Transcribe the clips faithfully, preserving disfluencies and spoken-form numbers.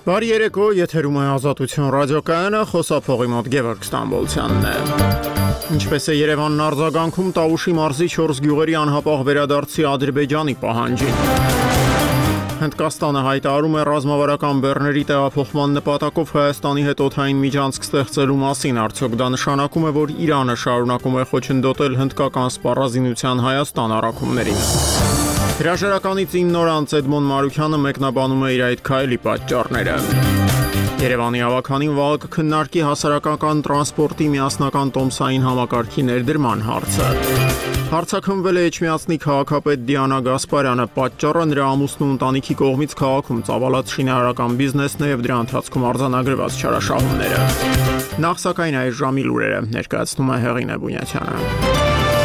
Բարի երեկո, եթերում է Ազատություն ռադիոկայանը, խոսափողի մոտ Գևորգ Ստամբոլցյանն է։ Ինչպես է Երևանն արձագանքում Տավուշի մարզի չորս գյուղերի անհապաղ վերադարձի Ադրբեջանի պահանջին։ Հնդկաստանը հայտարարում է ռազմավարական բեռների տեղափոխման նպատակով Հայաստանի հետ օդային միջանցք ստեղծելու մասին, արդյոք դա նշանակում է, որ Իրանը շարունակում է խոչընդոտել հնդկական սպառազինության Հայաստան առաքումներին։ Հրաժարականից ինը օր անց Էդմոն Մարուքյանը մեկնաբանում է իր այդ քայլի պատճառները։ Երևանի ավականին վաղը կքննարկի հասարակական տրանսպորտի միասնական տոմսային համակարգի ներդրման հարցը։ Հարցաքննվել է Էջմիածնի քաղաքապետ Դիանա Գասպարյանը, պատճառը նրա ամուսնու ընտանիքի կողմից քաղաքում ծավալած շինարարական բիզնեսն է եւ դրա ընթացքում արձանագրված չարաշահումները։ Նախ սակայն այս ժամի լուրերը ներկայացնում է Հեղինե Բունյացյանը։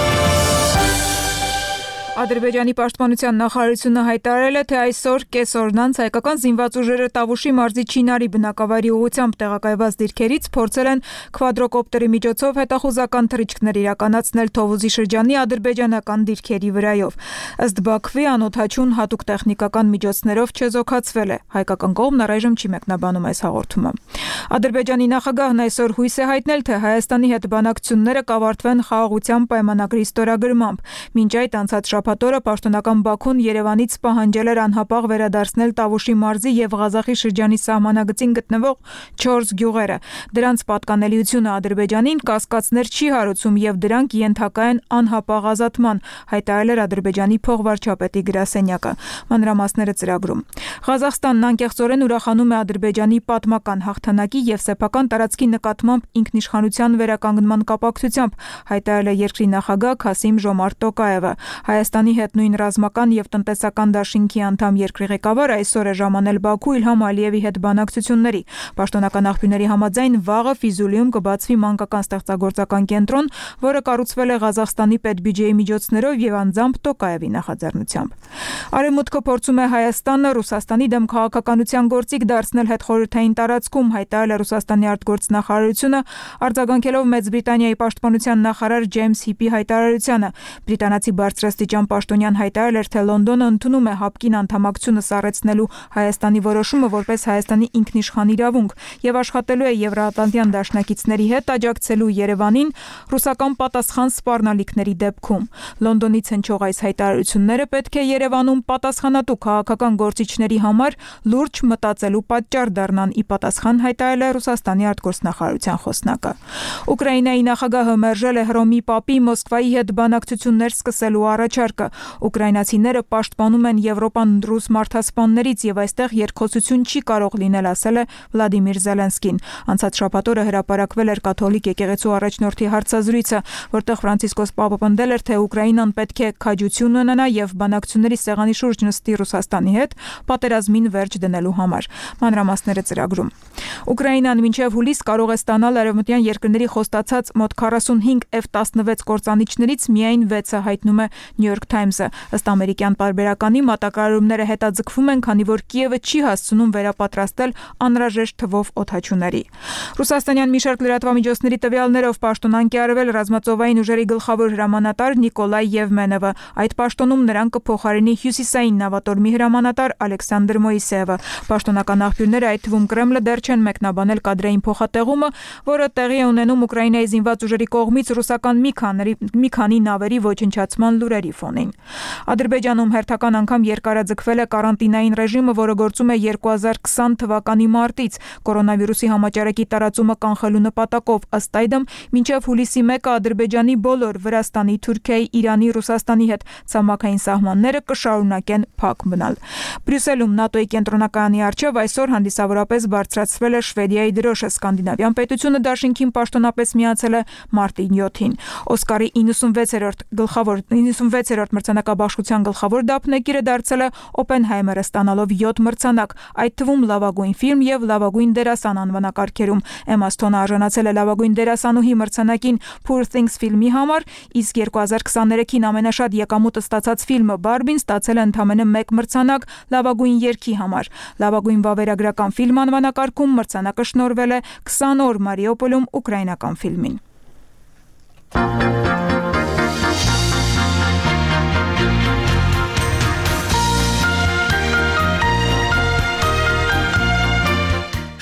Ադրբեջանի պաշտպանության նախարարությունը հայտարարել է, թե այսօր կեսօրն անց հայկական զինված ուժերը Տավուշի մարզի Չինարի բնակավայրի ուղղությամբ տեղակայված դիրքերից փորձել են քվադրոկոպտերի միջոցով հետախուզական թռիչքներ իրականացնել Թովուզի շրջանի ադրբեջանական դիրքերի վրայով։ Ըստ Բաքվի, անօդաչուն հատուկ տեխնիկական միջոցներով չեզոքացվել է։ Հայկական կողմն առայժմ չի մեկնաբանում այս հաղորդումը։ Ադրբեջանի նախագահն այսօր հույս է հայտնել, թե Հայաստանի հետ բանակցությունները կավարտվեն խաղաղության պայմանագրի ստորագրմամբ։ Մինչ այդ անցած շաբաթօրը պաշտոնական Բաքուն Երևանից պահանջել էր անհապաղ վերադարձնել Տավուշի մարզի եւ Ղազախի շրջանի սահմանագծին գտնվող չորս գյուղերը։ Դրանց պատկանելիությունը Ադրբեջանին կասկածներ չի հարուցում եւ դրանք ենթակա են անհապաղ ազատման, հայտարարել էր Ադրբեջանի փոխվարչապետի գրասենյակը։ Մանրամասները ծրագրում։ Ղազախստանն անկեղծորեն ուրախանում է Ադրբեջանի պատմական հաղթանակի եւ սեփական տարածքի նկատմամբ ինքնիշխանության վերականգնման կապակցությամբ, հայտարարել է երկրի նախագահ Քասիմ Ժոմարտ Տոկաևը։ Հայաստանի հետ նույն ռազմական եւ տնտեսական դաշինքի անդամ երկրի ղեկավարը այսօր է ժամանել Բաքու Իլհամ Ալիևի հետ բանակցությունների։ Պաշտոնական աղբյուրների համաձայն վաղը Ֆիզուլիում կբացվի մանկական ստեղծագործական կենտրոն, որը կառուցվել է Ղազախստանի պետբյուջեի միջոցներով եւ անձամբ Տոկաևի նախաձեռնությամբ։ Արևմուտքը փորձում է Հայաստանը Ռուսաստանի դեմ քաղաքականության գործիք դարձնել հետխորհրդային տարածքում, հայտարարել է Ռուսաստանի արտգործնախարարությունը, արձագանքելով Մեծ Բրիտանիայի պաշտպանության նախարար Ջեյմս Հիպի հայտարարությանը։ Բրիտանացի բարձրաստիճան պաշտոնյան հայտարարել էր, թե Լոնդոնը ընդունում է հապկին անդամակցությունը սառեցնելու Հայաստանի որոշումը որպես Հայաստանի ինքնիշխան իրավունք եւ աշխատելու է Եվրոատլանտյան դաշնակիցների հետ աջակցելու Երևանին ռուսական պատասխան սպառնալիքների դեպքում։ Լոնդոնից հնչող այս հայտարարությունները պետք է Երևանում պատասխանատու քաղաքական գործիչների համար լուրջ մտածելու պատճառ դառնան, ի պատասխան հայտարարել է Ռուսաստանի արտգործնախարարության խոսնակը։ Ուկրաինայի նախագահը մերժել է Հռոմի Պապի Մոսկվայի հետ բանակցություններ սկսելու առաջարկը։ Ուկրաինացիները պաշտպանում են Եվրոպան ռուս մարդասպաններից եւ այստեղ երկխոսություն չի կարող լինել, ասել է Վլադիմիր Զելենսկին։ Անցած շաբաթօրը հրապարակվել էր կաթոլիկ եկեղեցու առաջնորդի հարցազրույցը, որտեղ Ֆրանցիսկոս Պապը պնդել էր, թե Ուկրաինան պետք է քաջություն ունենա եւ բանակցությունների սեղանի շուրջ նստի Ռուսաստանի հետ պատերազմին վերջ դնելու համար։ Մանրամասները ծրագրում։ Ուկրաինան մինչև հուլիս կարող է ստանալ արևմտյան երկրների խոստացած մոտ քառասունհինգ Էֆ տասնվեց կործանիչներից միայն վեցը, հայտնում է New York Times-ը։ Ըստ ամերիկյան պարբերականի մատակարարումները հետաձգվում են, քանի որ Կիևը չի հասցնում վերապատրաստել անհրաժեշտ թվով օդաչուների։ Ռուսաստանյան մի շարք լրատվամիջոցների տվյալներով պաշտոնանկ է արվել ռազմածովային ուժերի գլխավոր հրամանատար Նիկոլայ Եվմենովը։ Այդ պաշտոնում նրան կփոխարինի հյուսիսային նավատորմի հրամանատար Ալեքսանդր Մոիսեևը։ Պաշտոնական աղբյուրները, այդ թվում Կրեմլը, դեռ չեն մեկնաբանել կադրային փոխատեղումը, որը տեղի է ունենում Ուկրաինայի զինված ուժերի կողմից ռուսական մի քանի մի քանի նավերի ոչնչացման լուրերի ֆոնին։ Ադրբեջանում հերթական անգամ երկարաձգվել է կարանտինային ռեժիմը, որը գործում է երկու հազար քսան թվականի մարտից կորոնավիրուսի համաճարակի տարածումը կանխելու նպատակով։ Ըստ այդմ, մինչև հուլիսի մեկը Ադրբեջանի բոլոր Վրաստանի, Թուրքիայի, Իրանի, Ռուսաստանի հետ ցամաքային սահմանները կշարունակեն փակ մնալ։ Բրյուսելում ՆԱՏՕ-ի կենտրոնակայանի առջև այսօր հանդիսավորապես բարձրացվել է Շվեդիայի դրոշը։ Սկանդինավյան պետությունը դաշինքին պաշտոնապես միացել է մարտի յոթին։ Օսկարի իննսունվեցերորդ գլխավոր իննսունվեցերորդ մրցանակաբաշխության գլխավոր դափնեկիրը դարձել է Օպենհայմերը, ստանալով յոթ մրցանակ, այդ թվում լավագույն ֆիլմ եւ լավագույն դերասան անվանակարգերում։ Էմմա Սթոնը արժանացել է լավագույն դերասանուհի մրցանակին Poor Things ֆիլմի համար, իսկ երկու հազար քսաներեքին ամենաշատ եկամուտը ստացած ֆիլմը Բարբին ստացել է ընդամենը մեկ մրցանակ լավագույն երգի համար։ Լավագույն վավերագրական ֆիլմ անվանակարգում մրցանակը շնորհվել է քսան օր Մարիուպոլում ուկրաինական ֆիլմին։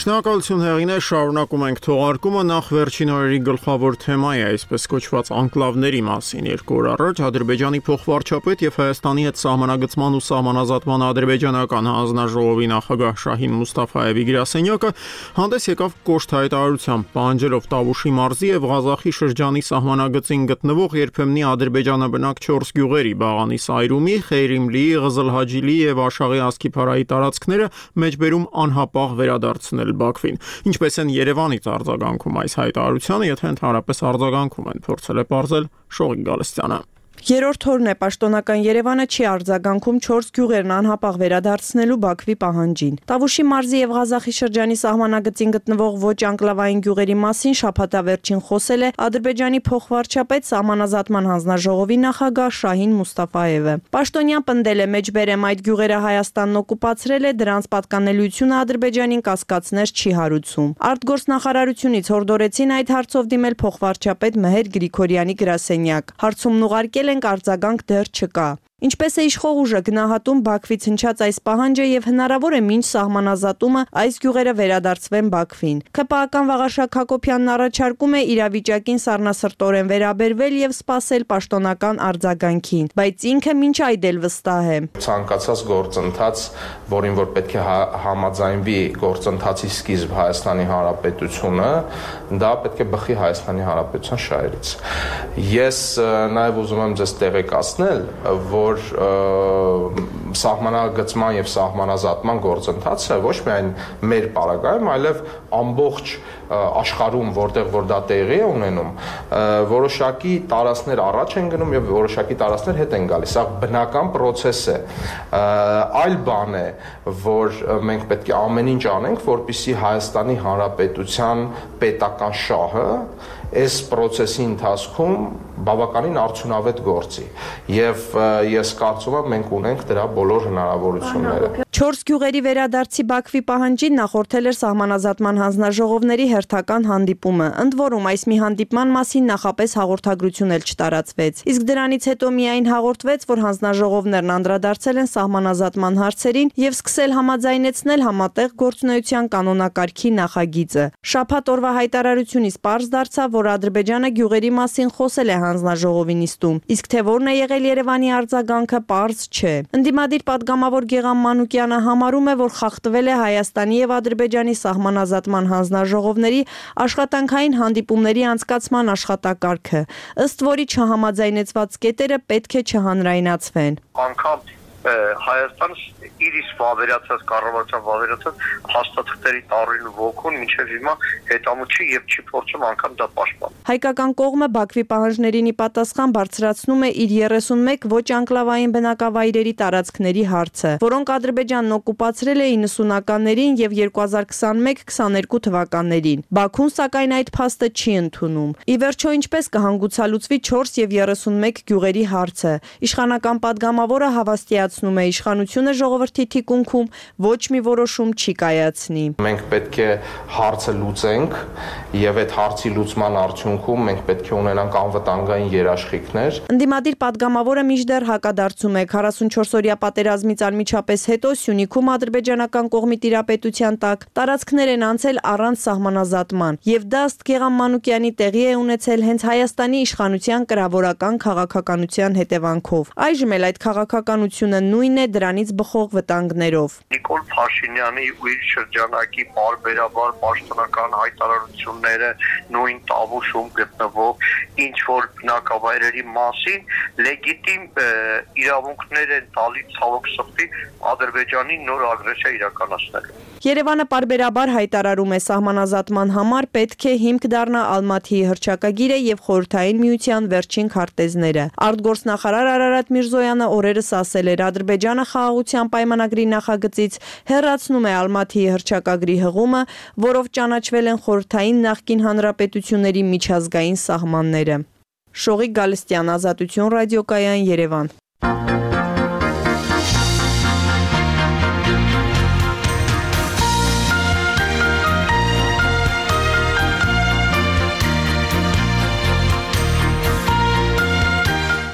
Շնորհակալություն հեղինե, շարունակում ենք թողարկումը նախ վերջին օրերի գլխավոր թեմայի այսպես կոչված անկլավների մասին։ Երկու օր առաջ Ադրբեջանի փոխվարչապետ եւ Հայաստանի հետ սահմանագծման ու սահմանազատման ադրբեջանական հանձնաժողովի նախագահ Շահին Մուստաֆայևի գրասենյակը հանդես եկավ կոշտ հայտարարությամբ, պահանջելով Տավուշի մարզի եւ Ղազախի շրջանի սահմանագծին գտնվող երբեմնի ադրբեջանաբնակ չորս գյուղերի՝ Բաղանի Սայրումի, Խեյրիմլիի, Ղզլհաջիլի եւ Աշաղի Ասկիփարայի տարածքները մեջբերում անհապաղ վերադարձնել Բաքվին։ Ինչպես են Երևանից արձագանքում այս հայտարարությանը, եթե ընդհանրապես արձագանքում են, փորձել է պարզել Շողիկ Գալստյանը։ Երրորդ օրն է պաշտոնական Երևանը չի արձագանքում չորս գյուղերն անհապաղ վերադարձնելու Բաքվի պահանջին։ Տավուշի մարզի եւ Ղազախի շրջանի սահմանագծին գտնվող ոչ անկլավային գյուղերի մասին շաբաթավերջին խոսել է Ադրբեջանի փոխվարչապետ սահմանազատման հանձնաժողովի նախագահ Շահին Մուստաֆայևը։ Պաշտոնյան պնդել է մեջբերեմ այդ գյուղերը Հայաստանն օկուպացրել է, դրանց պատկանելիությունը Ադրբեջանին կասկածներ չի հարուցում։ Արտգործնախարարությունից հորդորեցին այդ հարցով դիմել փոխվարչապետ Մեհեր Գրիգորյանի գրասենյակ։ Հարցումն ուղարկել ենք, արձագանք դեռ չկա։ Ինչպես է իշխող ուժը գնահատում Բաքվից հնչած այս պահանջը եւ հնարավոր է մինչ սահմանազատումը այս գյուղերը վերադարձվեն Բաքվին։ ՔՊԱ-ական Վաղարշակ Հակոբյանն առաջարկում է իրավիճակին սառնասրտորեն վերաբերվել եւ սպասել պաշտոնական արձագանքին, բայց ինքը մինչ այդ էլ վստահ է։ Ցանկացած գործընթաց, որին որ պետք է համաձայնվի գործընթացի սկիզբ Հայաստանի Հանրապետությունը, դա պետք է բխի Հայաստանի Հանրապետության շահերից։ Ես նաեւ ուզում եմ ձեզ տեղեկացնել, որ որ սահմանագծման եւ սահմանազատման գործընթացը ոչ միայն մեր պարագայում, այլև ամբողջ աշխարհում, որտեղ որ դա տեղի է ունենում, որոշակի տարածքներ առաջ են գնում եւ որոշակի տարածքներ հետ են գալիս։ Սա բնական process է։ Այլ բան է, որ մենք պետք է ամեն ինչ անենք, որպեսզի Հայաստանի Հանրապետության պետական շահը այս process-ի ընթացքում բավականին արդյունավետ գործի եւ ես կարծում եմ մենք ունենք դրա բոլոր հնարավորությունները։ Չորս գյուղերի վերադարձի Բաքվի պահանջին նախորդել էր սահմանազատման հանձնաժողովների հերթական հանդիպումը։ Ընդ որում այս մի հանդիպման մասին նախապես հաղորդագրություն էլ չտարածվեց։ Իսկ դրանից հետո միայն հաղորդվեց, որ հանձնաժողովներն անդրադարձել են սահմանազատման հարցերին եւ սկսել համաձայնեցնել համատեղ գործունեության կանոնակարգի նախագիծը։ Շաբաթ օրվա հայտարարությունից պարզ դարձավ, որ Ադրբեջանը գյուղերի մասին խոսել է հանձնաժողովի նիստում, իսկ թե որն է եղել Երևանի արձագանքը պարզ չէ։ Ընդդիմադիր падգամավոր Գեգամ Մանուկյանը համարում է, որ խախտվել է Հայաստանի եւ Ադրբեջանի սահմանազատման հանձնաժողովների աշխատանքային հանդիպումների անցկացման աշխատակարգը, ըստ որի չհամաձայնեցված կետերը պետք է չհանրայնացվեն։ Անկամ Հայաստանը իր իսկ վավերացած կառավարության վավերացած հաստատքների տարին ոգուն մինչև հիմա հետամուտ չի եւ չի փորձում անգամ դա պաշտպանել։ Հայկական կողմը Բաքվի պահանջներին ի պատասխան բարձրացնում է իր երեսունմեկ ոչ անկլավային բնակավայրերի տարածքների հարցը, որոնք Ադրբեջանն օկուպացրել է իննսունականներին եւ երկու հազար քսաներեք քսաներկու թվականներին։ Բաքուն սակայն այդ փաստը չի ընդունում։ Ի վերջո ինչպես կհանգուցալուծվի չորս եւ երեսունմեկ գյուղերի հարցը։ Իշխանական падգամավորը հավաստիացնում է իշխանությունը ժողովրդի թիկունքում ոչ մի որոշում չի կայացնի։ Մենք պետք է հարցը լուծենք եւ այդ հարցի լուծման արդյունքում մենք պետք է ունենանք անվտանգային երաշխիքներ։ Ընդդիմադիր падգամավորը մինչդեռ հակադարձում է քառասունչորս-օրյա պատերազմից անմիջապես հետո Սյունիքում ադրբեջանական կողմի տիրապետության տակ տարածքներ են անցել առանց սահմանազատման եւ դա ըստ Գեգամ Մանուկյանի տեղի է ունեցել հենց Հայաստանի իշխանության կրավորական քաղաքականության հետևանքով։ Այժմ էլ այդ քաղաքականությունը նույնն է դրանից բխող վտանգներով։ Նիկոլ Փաշինյանի ու իր շրջանակի բարբերաբար պաշտոնական հայտարարությունները նույն Տավուշում գտնվող ինչ որ բնակավայրերի մասին լեգիտիմ իրավունքներ են տալիս ցավոք սրտի Ադրբեջանի նոր ագրեսիա իրականացնելու։ Երևանը պարբերաբար հայտարարում է սահմանազատման համար պետք է հիմք դառնա Ալմաթիի հռչակագիրը եւ Խորհրդային Միության վերջին քարտեզները։ Արտգործնախարար Արարատ Միրզոյանը օրերս ասել էր Ադրբեջանը խաղաղության պայմանագրի նախագծից հեռացնում է Ալմաթիի հռչակագրի հղումը, որով ճանաչվել են խորհրդային նախկին հանրապետությունների միջազգային սահմանները։ Շողիկ Գալստյան, Ազատություն ռադիոկայան, Երևան։ Անկլավ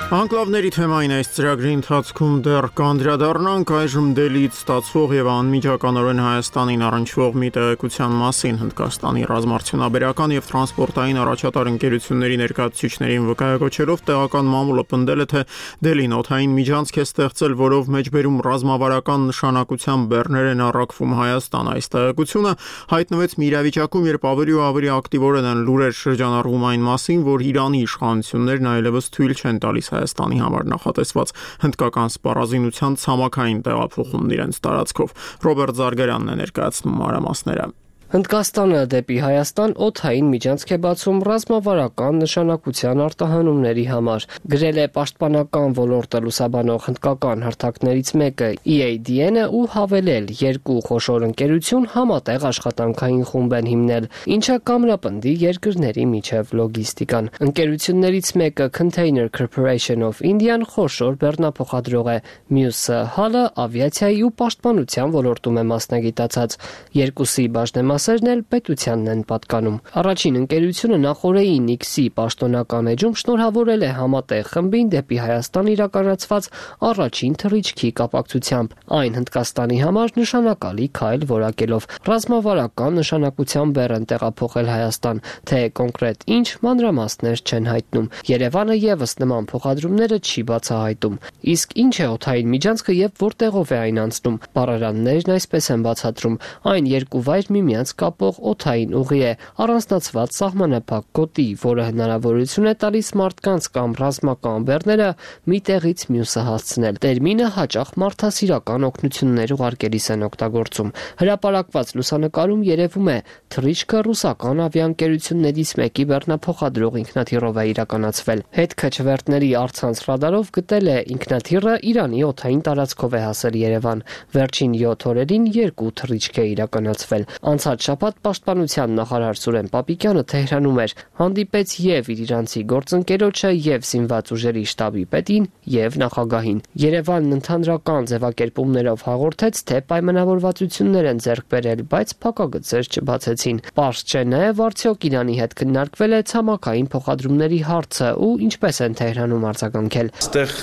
Լրատվների թեմային այս ծրագրի ընթացքում դեռ կանդրադառնանք այժմ Դելիից ստացվող եւ անմիջականորեն Հայաստանին առնչվող մի տեղեկության մասին։ Հնդկաստանի ռազմարտությունաբերական եւ տրանսպորտային առաջատար ընկերությունների ներկայացուցիչներին վկայակոչելով տեղական մամուլը պնդել է, թե Դելին օդային միջանցք է ստեղծել, որով մեջբերում ռազմավարական նշանակության բեռներ են առաքվում Հայաստան։ Այս տեղեկությունը հայտնվեց մի իրավիճակում, երբ ավելի ու ավելի ակտիվորեն են լուրեր շրջանառվում այն մասին, որ Իրանի իշխանություններն այլևս թույլ չեն տալիս Հայաստանի համար նախատեսված հնդկական սպառազինության ցամաքային տեղափոխումն իրենց տարածքով։ Ռոբերտ Զարգարյանն է ներկայացնում մանրամասները։ Հնդկաստանը դեպի Հայաստան օդային միջանցք է բացում ռազմավարական նշանակության արտահանումների համար, գրել է պաշտպանական ոլորտը լուսաբանող հնդկական հարթակներից մեկը E A D N-ը ու հավելել, երկու խոշոր ընկերություն համատեղ աշխատանքային խումբ են հիմնել, ինչը կամրապնդի երկրների միջև լոգիստիկան։ Ընկերություններից մեկը Container Corporation of India-ն խոշոր բեռնափոխադրող է, մյուսը հալը ավիացիայի ու պաշտպանության ոլորտում է մասնագիտացած։ Երկուսի բաժնեմաս Սերն էլ պետությանն են պատկանում։ Առաջին ընկերությունը նախորդի Նիքսի պաշտոնական էջում շնորհավորել է համատեղ խմբին դեպի Հայաստան իրականացված առաջին թռիչքի կապակցությամբ, այն Հնդկաստանի համար նշանակալի քայլ որակելով, ռազմավարական նշանակության բեռ են տեղափոխել Հայաստան, թե կոնկրետ ինչ մանրամասներ չեն հայտնում։ Երևանը եւս նման փոխադրումները չի բացահայտում։ Իսկ ինչ է օդային միջանցքը եւ որտեղով է այն անցնում։ Բառարաններն այսպես են բացատրում. այն երկու վայր միմյանց կապող օդային ուղի է, առանձնացված սահմանափակ գոտի, որը հնարավորություն է տալիս մարդկանց կամ ռազմական բեռները մի տեղից մյուսը հասցնել։ Տերմինը հաճախ մարդասիրական օգնություններ ուղարկելիս են օգտագործում։ Հրապարակված լուսանկարում երևում է թռիչքը ռուսական ավիաընկերություններից մեկի բեռնափոխադրող ինքնաթիռով է իրականացվել։ Հետքաչվերտների առցանց ռադարով գտել է ինքնաթիռը Իրանի օդային տարածքով է հասել Երևան։ Վերջին յոթ օրերին երկու թռիչք է իրականացվել։ Անցած շաբաթ պաշտպանության նախարար Սուրեն Պապիկյանը Թեհրանում էր, հանդիպեց եւ իր իրանցի գործընկերոջը, եւ զինված ուժերի շտաբի պետին, եւ նախագահին։ Երևանն ընդհանրական ձևակերպումներով հաղորդեց, թե պայմանավորվածություններ են ձեռք բերել, բայց փակագծեր չբացեցին։ Պարզ չէ նաեւ արդյոք Իրանի հետ քննարկվել է ցամաքային փոխադրումների հարցը ու ինչպես են Թեհրանում արձագանքել։ Այստեղ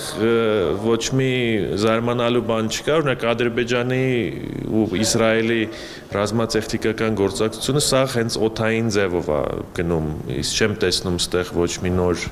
ոչ մի զարմանալու բան չկա, օրինակ Ադրբեջանի ու Իսրայելի ռազմատեխնիկական գործակցությունը սա հենց օդային ձևով է գնում, իսկ չեմ տեսնում ստեղ ոչ մի նոր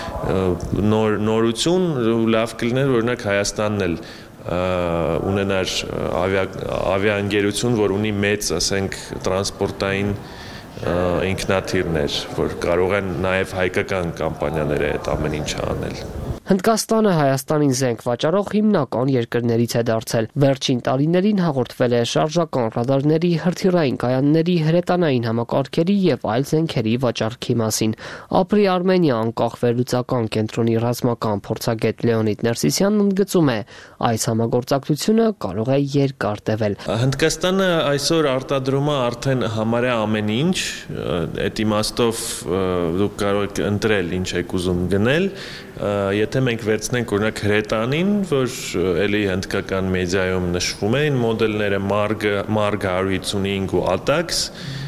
նոր նորություն, լավ կլիներ օրինակ Հայաստանն էլ ունենար ավիաընկերություն, որ ունի մեծ, ասենք, տրանսպորտային ինքնաթիռներ, որ կարող են նաև հայկական կամպանիաները այդ ամեն ինչը անել։ Հնդկաստանը Հայաստանին զենք վաճառող հիմնական երկրներից է դարձել։ Վերջին տարիներին հաղորդվել է շարժական ռադարների, հրթիռային կայանների, հրետանային համակարգերի եւ այլ զենքերի վաճառքի մասին։ Ապրի Արմենիա անկախ վերլուծական կենտրոնի ռազմական փորձագետ Լեոնիդ Ներսիսյանն ընդգծում է, այս համագործակցությունը կարող է երկար տևել։ Հնդկաստանը այսօր արտադրում է արդեն համարյա ամեն ինչ, այդ իմաստով դուք կարող եք ընտրել ինչ եք ուզում գնել, եթե մենք վերցնենք օրինակ հրետանին, որ էլի հնդկական մեդիայում նշվում էին մոդելները Marg Marg one fifty-five ու Atax,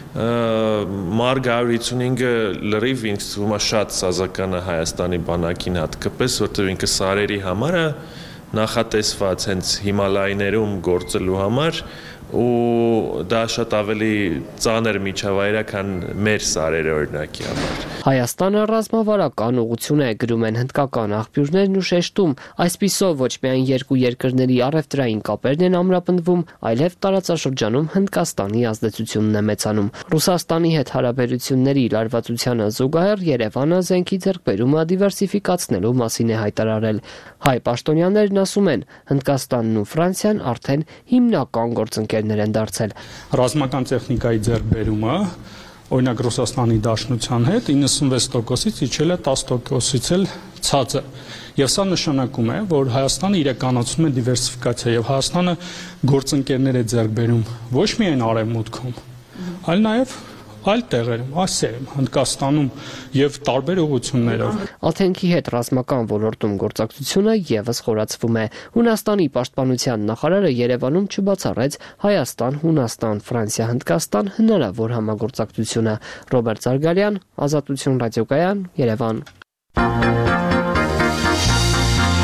Marg one fifty-five-ը լրիվ ինձ թվում է շատ սազական է Հայաստանի բանակին հատկապես, որտեղ ինքը սարերի համար է նախատեսված հենց Հիմալայներում գործելու համար ու դա շատ ավելի ծանր միջավայր է, քան մեր սարերը օրինակի համար։ Հայաստանը ռազմավարական ուղղություն է, գրում են հնդկական աղբյուրներն ու շեշտում, այսպիսով ոչ միայն երկու երկրների առևտրային կապերն են ամրապնդվում, այլև տարածաշրջանում Հնդկաստանի ազդեցությունն է մեծանում։ Ռուսաստանի հետ հարաբերությունների լարվածությանը զուգահեռ Երևանը զենքի ձեռքբերումը դիվերսիֆիկացնելու մասին է հայտարարել։ Հայ պաշտոնյաներն ասում են, Հնդկաստանն ու Ֆրանսիան արդեն հիմնական գործընկերներ են դարձել։ Ռազմական տեխնիկայի ձեռքբերումը օրինակ Ռուսաստանի Դաշնության հետ ninety-six տոկոսից իջել է ten տոկոսից էլ ցածր։ Եվ սա նշանակում է, որ Հայաստանը իրականացնում է դիվերսիֆիկացիա եւ Հայաստանը գործընկերներ է ձեռք բերում ոչ միայն արևմուտքում, այլ նաեւ այլ տեղերում, Ասիայում, Հնդկաստանում եւ տարբեր ուղղություններով։ Աթենքի հետ ռազմական ոլորտում գործակցությունը եւս խորացվում է։ Հունաստանի պաշտպանության նախարարը Երևանում չբացառեց Հայաստան, Հունաստան, Ֆրանսիա, Հնդկաստան հնարավոր համագործակցությունը։ Ռոբերտ Զարգարյան, Ազատություն ռադիոկայան, Երևան։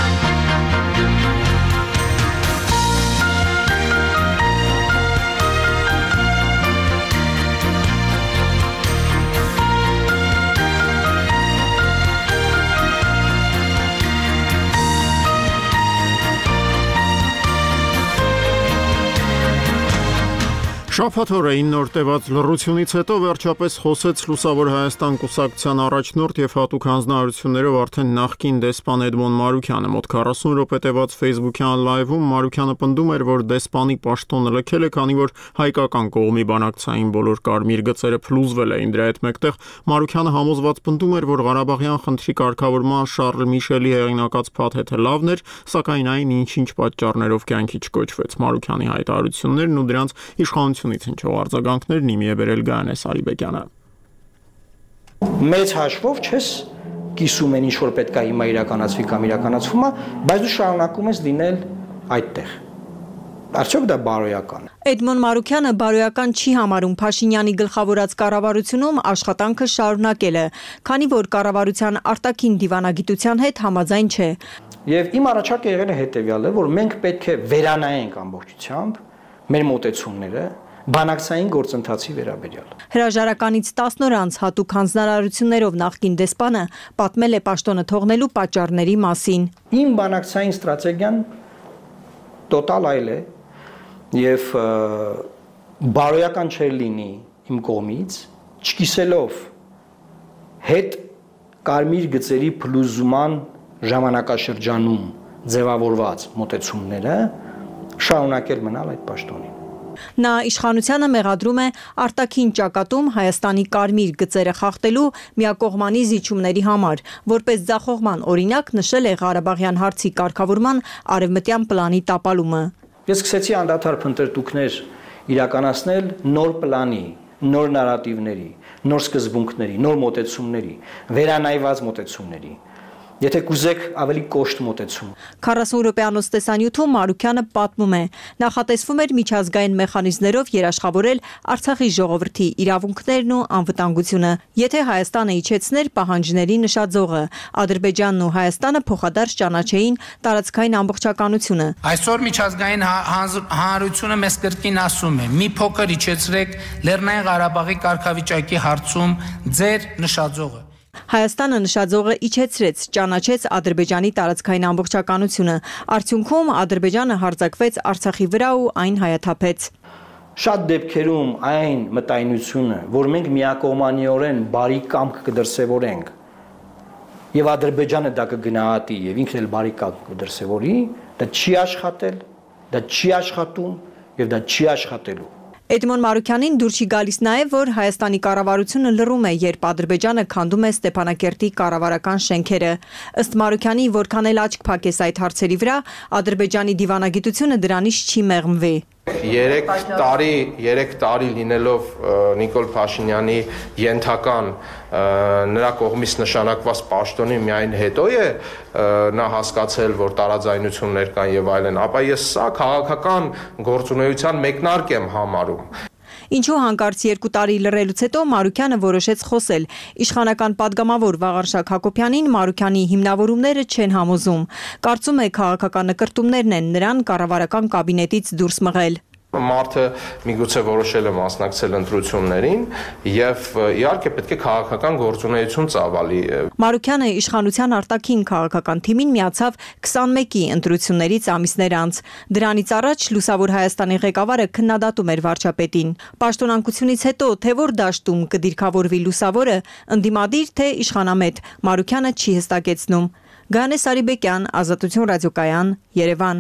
Շաբաթ օրերին նոր տևած լռությունից հետո վերջապես խոսեց Լուսավոր Հայաստան կուսակցության առաջնորդ եւ հատուկ հանձնարարություններով արդեն նախկին դեսպան Էդմոն Մարուքյանը։ Մոտ քառասուն րոպե տևած Facebook-յան լայվում Մարուքյանը պնդում էր, որ դեսպանի պաշտոնը լքել է, քանի որ հայկական կողմի բանակցային բոլոր կարմիր գծերը փլուզվել էին։ Դրա հետ մեկտեղ Մարուքյանը համոզված պնդում էր, որ Ղարաբաղյան խնդրի կարգավորման Շարլ Միշելի հեղինակած փաթեթը լավն էր, սակայն այն ինչ-ինչ պատճառներով կյանքի չկոչվեց։ Մարուքյանի հայտարարություններն ու դրանց իշխանությունից հնչող արձագանքներն իմի է բերել Գայանե Սարիբեկյանը։ Մեծ հաշվով չես կիսում են ինչ որ պետք է հիմա իրականացվի կամ իրականացվում է, բայց դու շարունակում ես լինել այդտեղ։ Արդյոք դա բարոյական է։ Էդմոն Մարուքյանը բարոյական չի համարում Փաշինյանի գլխավորած կառավարությունում աշխատանքը շարունակելը, քանի որ կառավարության արտաքին դիվանագիտության հետ համաձայն չէ։ Եվ իմ առաջարկը եղել է հետևյալը, որ մենք պետք է վերանայենք ամբողջությամբ մեր մոտեցումները բանակցային գործընթացի վերաբերյալ։ Հրաժարականից տասն օր անց հատուկ հանձնարարություններով նախկին դեսպանը պատմել է պաշտոնը թողնելու պատճառների մասին։ Իմ բանակցային ստրատեգիան տոտալ այլ է եւ բարոյական չէր լինի իմ կողմից, չկիսելով հետ կարմիր գծերի փլուզման ժամանակաշրջանում ձևավորված մոտեցումները շարունակել մնալ այդ պաշտոնին։ Նա իշխանությանը մեղադրում է արտաքին ճակատում Հայաստանի կարմիր գծերը խախտելու միակողմանի զիջումների համար, որպես ձախողման օրինակ նշել է Ղարաբաղյան հարցի կարգավորման արևմտյան պլանի տապալումը։ Ես սկսեցի անդադար փնտրտուքներ իրականացնել նոր պլանի, նոր նարատիվների, նոր սկզբունքների, նոր մոտեցումների, վերանայված մոտեցումների։ Եթե կուզեք ավելի կոշտ մոտեցում։ քառասուն րոպեանոց տեսանյութում Մարուքյանը պատմում է, նախատեսվում էր միջազգային մեխանիզմներով երաշխավորել Արցախի ժողովրդի իրավունքներն ու անվտանգությունը, եթե Հայաստանը իջեցներ պահանջների նշաձողը, Ադրբեջանն ու Հայաստանը փոխադարձ ճանաչեին տարածքային ամբողջականությունը։ Այսօր միջազգային հանրությունը մեզ կրկին ասում է՝ մի փոքր իջեցրեք Լեռնային Ղարաբաղի կարգավիճակի հարցում ձեր նշաձողը։ Հայաստանը նշաձողը իջեցրեց, ճանաչեց Ադրբեջանի տարածքային ամբողջականությունը։ Արդյունքում Ադրբեջանը հարձակվեց Արցախի վրա ու այն հայաթափեց։ Շատ դեպքերում այն մտայնությունը, որ մենք միակողմանիորեն բարի կամք կդրսևորենք, եւ Ադրբեջանը դա կգնահատի եւ ինքն էլ բարի կամք կդրսևորի, դա չի աշխատել, դա չի աշխատում եւ դա չի աշխատելու։ Էդմոն Մարուքյանին դուր չի գալիս նաև, որ Հայաստանի կառավարությունը լռում է, երբ Ադրբեջանը քանդում է Ստեփանակերտի կառավարական շենքերը։ Ըստ Մարուքյանի, որքան էլ աչք փակես այդ հարցերի վրա, Ադրբեջանի դիվանագիտությունը դրանից չի մեղմվի։ Երեք տարի, երեք տարի լինելով Նիկոլ Փաշինյանի ենթական նրա կողմից նշանակված պաշտոնի միայն հետո է նա հասկացել, որ տարաձայնություններ կան եւ այլն, ապա ես սա քաղաքական գործունեության մեկնարկ եմ համարում։ Ինչու հանկարծ երկու տարի լռելուց հետո Մարուքյանը որոշեց խոսել։ Իշխանական падգամավոր Վաղարշակ Հակոբյանին Մարուքյանի հիմնավորումները չեն համոզում։ Կարծում է քաղաքական նկրտումներն են նրան կառավարական կաբինետից դուրս մղել։ Մարդը միգուցե որոշել է մասնակցել ընտրություններին եւ իհարկե պետք է քաղաքական գործունեություն ծավալի։ Մարուքյանը իշխանության արտաքին քաղաքական թիմին միացավ քսանմեկի ընտրություններից ամիսներ անց։ Դրանից առաջ Լուսավոր Հայաստանի ղեկավարը քննադատում էր վարչապետին։ Պաշտոնանկությունից հետո թե որ դաշտում կդիրքավորվի Լուսավորը, ընդդիմադիր թե իշխանամետ, Մարուքյանը չի հստակեցնում։ Գայանե Սարիբեկյան, Ազատություն ռադիոկայան, Երևան։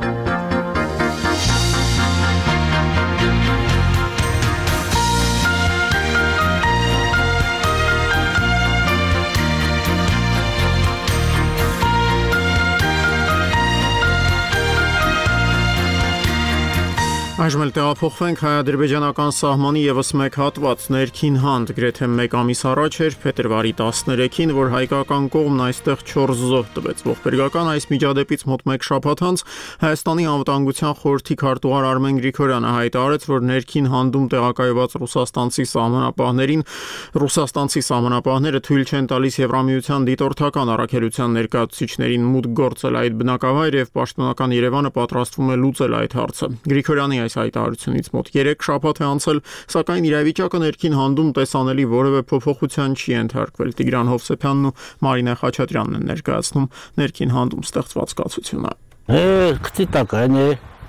Այժմ էլ տեղափոխվենք հայ-ադրբեջանական սահմանի ևս մեկ հատված ներքին հանդ գրեթե մեկ ամիս առաջ էր փետրվարի տասներեքին, որ հայկական կողմն այստեղ չորս զոհ տվեց։ Ողբերգական այս միջադեպից մոտ մեկ շաբաթ անց Հայաստանի անվտանգության խորհրդի քարտուղար Արմեն Գրիգորյանը հայտարարեց, որ ներքին հանդում տեղակայված ռուսաստանցի սահմանապահներին ռուսաստանցի սահմանապահները թույլ չեն տալիս Եվրամիության դիտորդական առաքելության ներկայացուցիչներին մուտք գործել այդ բնակավայր եւ պաշտոնական Երևանը պատրաստվում է լուծել այդ հարցը։ Գրիգորյանի այս հայտարարությունից մոտ երեք շաբաթ է անցել, սակայն իրավիճակը ներքին հանդում տեսանելի որևէ փոփոխության չի ենթարկվել։ Տիգրան Հովսեփյանն ու Մարինե Խաչատրյանն են ներկայացնում ներքին հանդում ստեղծված կացությունը։ Է, քցի տական է։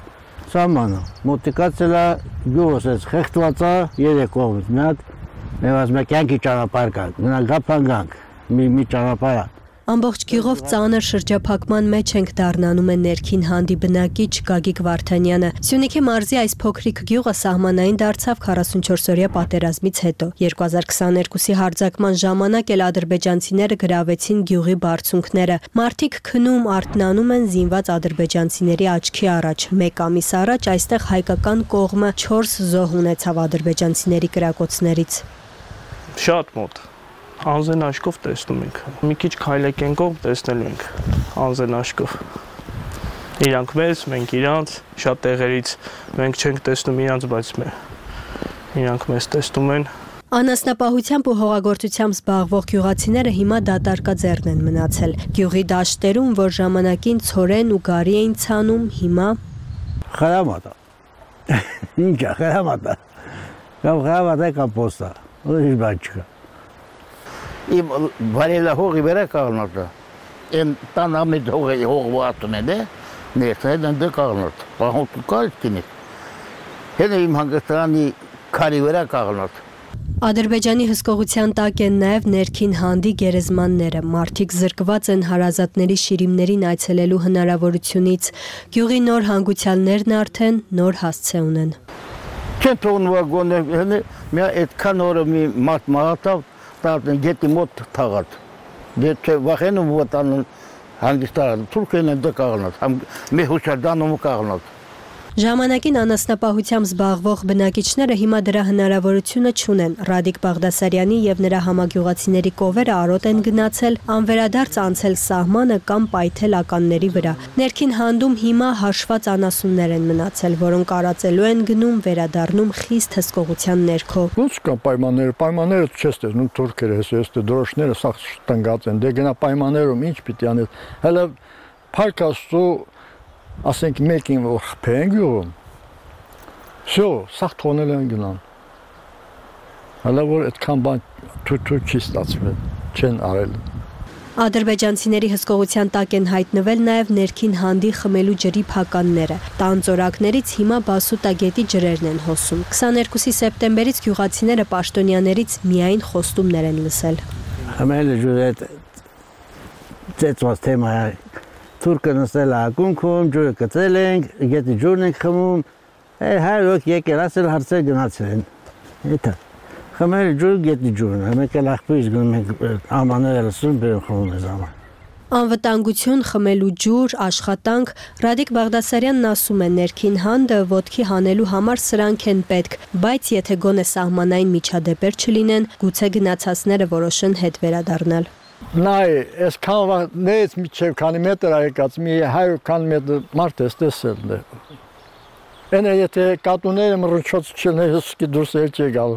Սամանը, մոտիկացել է գյուղս էս խեղտված է երեք կողմից, մի հատ Մենք ասում ենք կյանքի ճանապարհ կա, գնալ գապանգանք, մի մի ճանապարհ է։ Ամբողջ գյուղով ծանր շրջափակման մեջ ենք դառնանում է ներքին հանդի բնակիչ Գագիկ Վարդանյանը։ Սյունիքի մարզի այս փոքրիկ գյուղը սահմանային դարձավ քառասունչորսօրյա պատերազմից հետո։ երկու հազար քսաներկուսի հարձակման ժամանակ էլ ադրբեջանցիները գրավեցին գյուղի բարձունքները։ Մարդիկ քնում արթնանում են զինված ադրբեջանցիների աչքի առաջ։ Մեկ ամիս առաջ այստեղ հայկական կողմը չորս զոհ ունեցավ ադրբեջանցիների կրակոցներից։ Շատ մոտ Անզեն աշկով տեսնում ենք։ Մի քիչ քայլեք ենք տեսնելու ենք անզեն աշկով։ Իրանք մեզ, մենք իրանց, շատ տեղերից մենք չենք տեսնում իրանց, բայց իրանք մեզ տեսնում են։ Անասնապահությամբ ու հողագործությամբ զբաղվող գյուղացիները հիմա դատարկաձեռն են մնացել։ Գյուղի դաշտերում, որ ժամանակին ցորեն ու գարի էին ցանում, հիմա խրամատ է։ Ինչ է խրամատ է։ Կամ խրամատ է կամ պոստա։ Ուրիշ բան չկա։ Իմ վարելա հողի վերա կաղնոտը, են տան ամիտ հողի հողվը ատում են է, ներսեն են դե կաղնոտ, պահոտու կար կինիք, հեն իմ հանգստրանի քարի վերա կաղնոտ։ Ադրբեջանի հսկողության տակ են նաև ներքին հանդի գերեզմանները, մարդիկ զրկված են հարազատների շիրիմներին այցելելու հնարավորությունից, գյուղի նոր հանգուցյալներն արդեն նոր հասցե ունեն։ Չեն թողնվա գոնե, հենե մի այդքան օրը մի մարդ մաղատավ, Տատն գետի մոտ թաղած, դետ չէ վախենում վտանն հանգստարան, թուրքեն են դե կաղնոտ, մի հուշարդանում ու կաղնոտ։ Ժամանակին անասնապահությամբ զբաղվող բնակիչները հիմա դրա հնարավորությունը չունեն։ Ռադիկ Բաղդասարյանի եւ նրա համագյուղացիների կովերը արոտ են գնացել, անվերադարձ անցել սահմանը կամ պայթել ականների վրա։ Ներքին հանդում հիմա հաշված անասուններ են մնացել, որոնք արածելու են գնում, վերադառնում խիստ հսկողության ներքո։ Ոնց կա պայմանները, պայմանները չես տեսնում թուրքերը, հեսես դրոշները սաղ տնգած են, դե գնա պայմաններում ինչ պիտի անել։ Հələ Փարք Աստծո ասենք մեկին որ խփեն գյուղում, շո, սաղ թոնել են գնան, հələ որ այդքան բան թույթույթ չի ստացվել, չեն արել։ Ադրբեջանցիների հսկողության տակ են հայտնվել նաև ներքին հանդի խմելու ջրի փականները։ Տան ծորակներից հիմա Բասուտագետի ջրերն են հոսում։ քսաներկուսի սեպտեմբերից գյուղացիները պաշտոնյաներից միայն խոստումներ են լսել։ Խմելը ջուրը ծեծված թեմա է։ Թուրքը նստել է ակունքում, ջուրը կծել ենք, գետի ջուրն ենք խմում, հայր ոք եկել ասել հարցեր գնացել են, էտա, խմել ջուր գետի ջուրն է, մեկ էլ աղբույս գնում ենք ամաները լսում, բերում խմում ես աման։ Անվտանգություն, խմելու ջուր, աշխատանք, Ռադիկ Բաղդասարյանն ասում է ներքին հանդը ոտքի հանելու համար սրանք են պետք, բայց եթե գոնե սահմանային միջադեպեր չլինեն, գուցե գնացածները որոշեն հետ վերադառնալ։ Նայ, այս քանվանից միջև քանի մետր եկած, մի հարյուր քանի մետր մարդ ես տեսել։ Էնե եթե կատուները մռչոց չեն, հսկի դուրս էլ չի գալ։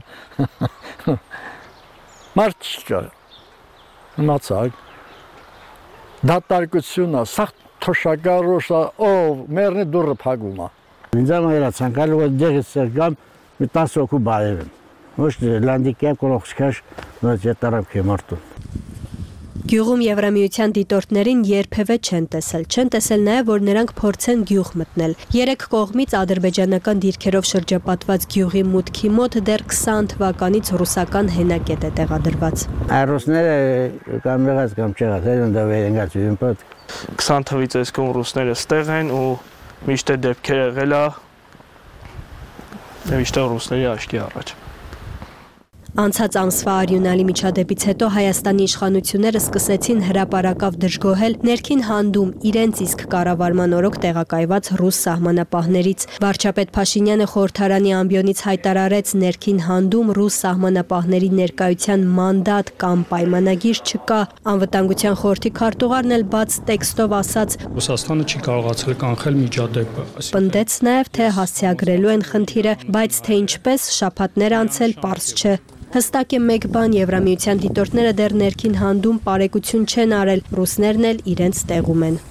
Մարդ չկա։ Մացակ։ Դատարկությունն է, սաղ թոշակառոշա, ով մեռնի դուրը փակում է։ Ինձ ամենը ցանկալի որ դեղից սերգամ մի տասը հոգու բարև եմ։ Ոչ լանդիկյա կողքաշ նույնիսկ եթարապ կեմարտու։ Գյուղում Եվրամիության դիտորդներին երբևէ չեն տեսել, չեն տեսել նաև, որ նրանք փորձեն գյուղ մտնել։ Երեք կողմից ադրբեջանական դիրքերով շրջապատված գյուղի մուտքի մոտ դեռ քսան թվականից ռուսական հենակետ է տեղադրված։ Ռուսները կամ եղած կամ չեղած, են դա վերենգած իմպոտ։ քսան թվից այս կողմ ռուսները ստեղ են ու միշտ դեպքեր եղել է միշտ ռուսների աչքի առաջ։ Անցած ամսվա արյունալի միջադեպից հետո Հայաստանի իշխանությունները սկսեցին հրապարակավ դժգոհել ներքին հանդում իրենց իսկ կառավարման օրոք տեղակայված ռուս սահմանապահներից։ Վարչապետ Փաշինյանը խորհրդարանի ամբիոնից հայտարարեց ներքին հանդում ռուս սահմանապահների ներկայության մանդատ կամ պայմանագիր չկա։ Անվտանգության խորհրդի քարտուղարն էլ բաց տեքստով ասաց. Ռուսաստանը չի կարողացել կանխել միջադեպը։ Պնդեց նաև, թե հասցեագրելու են խնդիրը, բայց թե ինչպես շաբաթներ անցել պարզ չէ։ Հստակ է մեկ բան, Եվրամիության դիտորդները դեռ ներքին հանդում պարեկություն չեն արել, ռուսներն էլ իրենց տեղում են։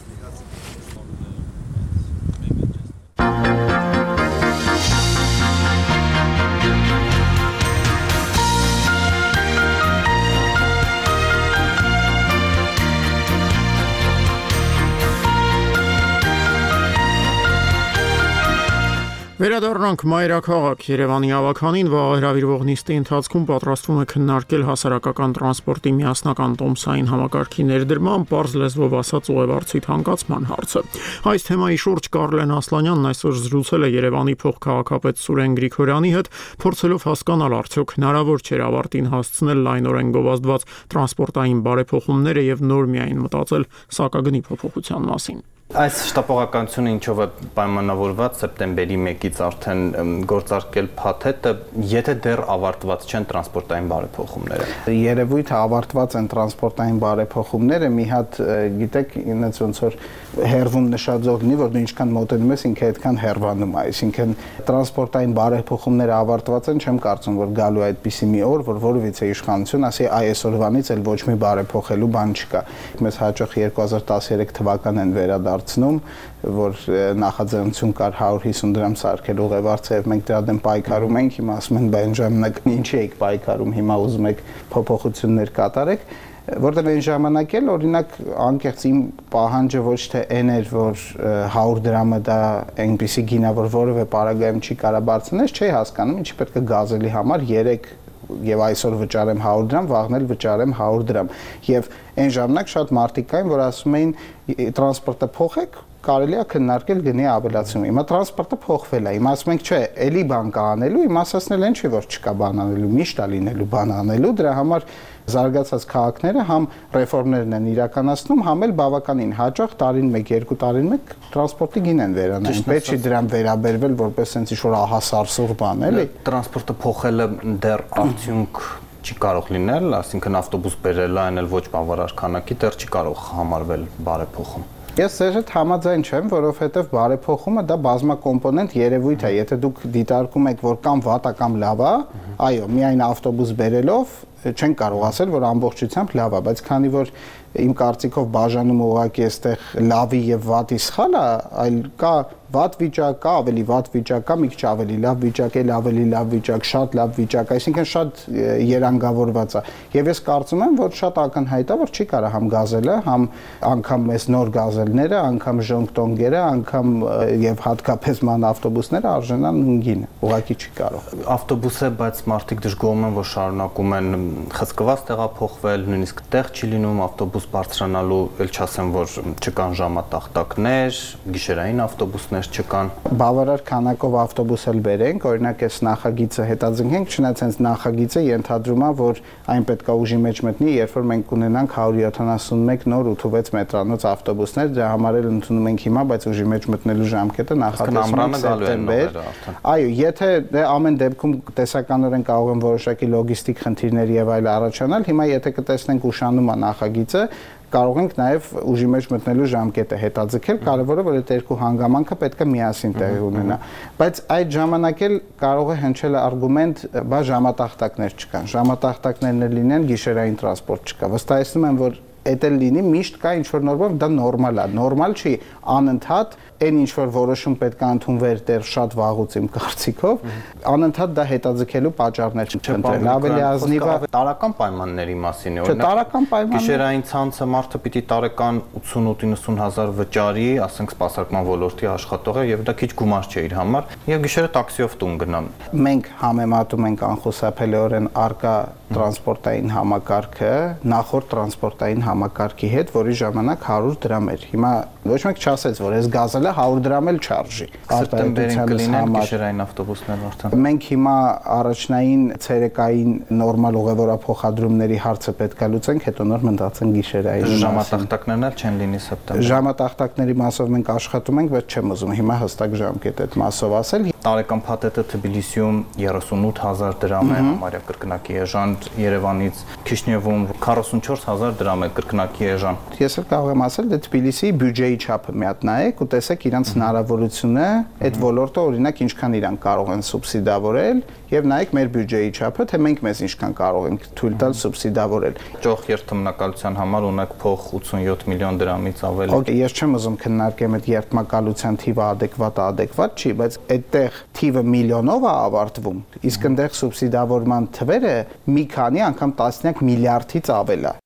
Վերադառնանք մայրաքաղաք Երևանի ավականին, վաղ հրավիրվող նիստի ընթացքում պատրաստվում է քննարկել հասարակական տրանսպորտի միասնական տոմսային համակարգի ներդրման, պարզ լեզվով ասած ուղևորցի թանկացման հարցը։ Այս թեմայի շուրջ Կարլեն Ասլանյանն այսօր զրուցել է Երևանի փոխքաղաքապետ Սուրեն Գրիգորյանի հետ, փորձելով հասկանալ արդյոք հնարավոր չէ ավարտին հասցնել լայնորեն գովազդված տրանսպորտային բարեփոխումները եւ նոր միայն մտածել սակագնի փոփոխության մասին։ Այս շտապողականությունը ինչով է պայմանավորված սեպտեմբերի մեկից արդեն գործարկել փաթեթը, եթե դեռ ավարտված չեն տրանսպորտային բարեփոխումները։ Երևույթ է ավարտված են տրանսպորտային բարեփոխումները, մի հատ գիտեք, ինձ ոնց որ հերվում նշաձող լինի, որ դու ինչքան մոտենում ես, ինքը այդքան հերվանում է, այսինքն տրանսպորտային բարեփոխումները ավարտված են, չեմ կարծում, որ գալու է այդպիսի մի օր, որ որևիցե իշխանություն ասի, այ այսօրվանից էլ ոչ մի բարեփոխելու բան չկա։ Մեզ հաջող երկու հազար տասներեք թվականն են վերադարձնում, որ նախաձեռնություն կար հարյուր հիսուն դրամ սարքել ուղևորցը եւ մենք դրա դեմ պայքարում ենք, հիմա ասում են բան ժամանակ ինչի եք պայքարում, հիմա ուզում եք փոփոխություններ կատարեք, որտեղ այն ժամանակ էլ օրինակ անկեղծ իմ պահանջը ոչ թե այն էր, որ հարյուր դրամը դա այնպեսի գինա, որ որևէ պարագայում չի կարա բարձրանալ, չի հասկանում, ինչի պետք է գազելի համար երեք եւ այսօր վճարեմ հարյուր դրամ, վաղն էլ վճարեմ հարյուր դրամ։ Եվ այն ժամանակ շատ մարդիկ կային, որ ասում էին տրանսպորտը փոխեք, կարելի է քննարկել գնի ավելացում։ Հիմա տրանսպորտը փոխվել է։ Հիմա ասում ենք, չէ, էլի բան կա անելու, հիմա ասացնել են չի, որ չկա բան անելու, միշտ է լինելու բան անելու, դրա համար զարգացած քաղաքները համ ռեֆորմներն են իրականացնում, համ էլ բավականին հաջող տարին մեկ, երկու տարին մեկ տրանսպորտի գին են վերանային։ Պետք չի դրան վերաբերվել որպես sense ինչ-որ ահասարսուղ բան, էլի։ Տրանսպորտը փոխելը դեռ արդյունք չի կարող լինել, ասինքն ավտոբուս բերելը այն էլ ոչ բավարար քանակի դեռ չի կարող համարվել բարեփոխում։ Ես ձեր հետ համաձայն չեմ, որովհետև բարեփոխումը դա բազմակոմպոնենտ երևույթ է, եթե դուք դիտարկում եք, որ կամ վատ է կամ լավ է, այո, միայն ավտոբուս բերելով չեն կարող ասել, որ ամբողջությամբ լավ է, բայց քանի որ իմ կարծիքով բաժանումը ուղղակի այստեղ լավի եւ վատի սխալ է, այլ կա վատ վիճակ, կա ավելի վատ վիճակ, կա մի քիչ ավելի լավ վիճակ, էլ ավելի լավ վիճակ, շատ լավ վիճակ, այսինքն շատ երանգավորված է։ Եվ ես կարծում եմ, որ շատ ակնհայտ է, որ չի կարա համ գազելը, համ անգամ մեզ նոր գազելները, անգամ ժոնգտոնգերը, անգամ եւ հատկապես ման ավտոբուսները արժանան նույնին, ուղղակի չի կարող։ Ավտոբուս է, բայց մարդիկ դժգոհում են, որ շարունակում են խցկված տեղափոխվել, նույնիսկ տեղ չի լինում ավտոբուս բարձրանալու, ել չասեմ, որ չկան ժամատախտակներ, գիշերային ավտոբուսներ չկան։ Բավարար քանակով ավտոբուս էլ բերենք, օրինակ այս նախագիծը հետաձգենք, չնայած հենց նախագիծը ենթադրում է, որ այն պետք է ուժի մեջ մտնի, երբ որ մենք կունենանք հարյուր յոթանասունմեկ նոր ութ վեց մետրանոց ավտոբուսներ, դրա համար էլ ընդունում ենք հիմա, բայց ուժի մեջ մտնելու ժամկետը նախատեսվում է սեպտեմբեր։ Այո, եթե դե ամեն դեպքում տեսականորեն կարող են որոշակի լոգիստիկ խնդիրներ եւ այլ առաջանալ, հիմա եթե կտեսնենք ուշանում է նախագիծը, կարող ենք նաև ուժի մեջ մտնելու ժամկետը հետաձգել, կարևորը որ այդ երկու հանգամանքը պետք է միասին տեղի ունենա, բայց այդ ժամանակ էլ կարող է հնչել արգումենտ, բա ժամատախտակներ չկան, ժամատախտակներն լինեն, գիշերային տրանսպորտ չկա, վստահեցնում եմ, որ Էդ էլ լինի միշտ կա ինչ-որ նորմալ, դա նորմալ է, նորմալ չի անընդհատ այն ինչ-որ որոշում պետք է ընդունվեր դեռ շատ վաղուց իմ կարծիքով, անընդհատ դա հետաձգելու պատճառներ չընտրել, ավելի ազնիվ է տարական պայմանների մասին է, օրինակ տարական պայմաններ գիշերային ցանցը մարդը պիտի տարեկան ութսուն-ութինսուն հազար վճարի, ասենք սպասարկման ոլորտի աշխատող է եւ դա քիչ գումար չէ իր համար, եւ գիշերը տաքսիով տուն գնամ։ Մենք համեմատում ենք անխուսափելիորեն արկա տրանսպորտային համակարգը նախորդ տրանսպորտային համակարգի հետ, որի ժամանակ հարյուր դրամ էր։ Հիմա ոչ մեկ չասեց, որ այս գազելը հարյուր դրամ էլ չարժի։ Սեպտեմբերին կլինեն գիշերային ավտոբուսներ արդեն։ Մենք հիմա առաջնային ցերեկային նորմալ ուղևորափոխադրումների հարցը պետք է լուծենք, հետո նոր մտածենք գիշերային։ Ժամատախտակներն էլ չեն լինի սեպտեմբեր։ Ժամատախտակների մասով մենք աշխատում ենք, բայց չեմ ուզում հիմա հստակ ժամկետ այդ մասով ասել։ Տարեկան փաթեթը Թբիլիսիում երեսունութ հազար դրամ է, համարյա կրկնակի էժան, Երևանից Քիշնևում քառասունչորս հազար դրամ է կրկնակի էժան։ Ես էլ կարող եմ ասել, դե Թբիլիսիի բյուջեի չափը մի հատ նայեք ու տեսեք իրանց հնարավորությունը, այդ ոլորտը օրինակ ինչքան իրան կարող են սուբսիդավորել եւ նայեք մեր բյուջեի չափը, թե մենք մեզ ինչքան կարող ենք թույլ տալ սուբսիդավորել։ Ճոխ երթմնակալության համար ունեք փող ութսունյոթ միլիոն դրամից ավել։ Okay, ես չեմ ուզում քննարկեմ այդ երթմնակալության թիվը adekvat է, adekvat չի, բայց այդտեղ թիվը միլիոնով է ավարտվում, իսկ այնտեղ սուբսիդավորման թվերը մի քանի անգամ տասնյակ միլիարդից ավել է։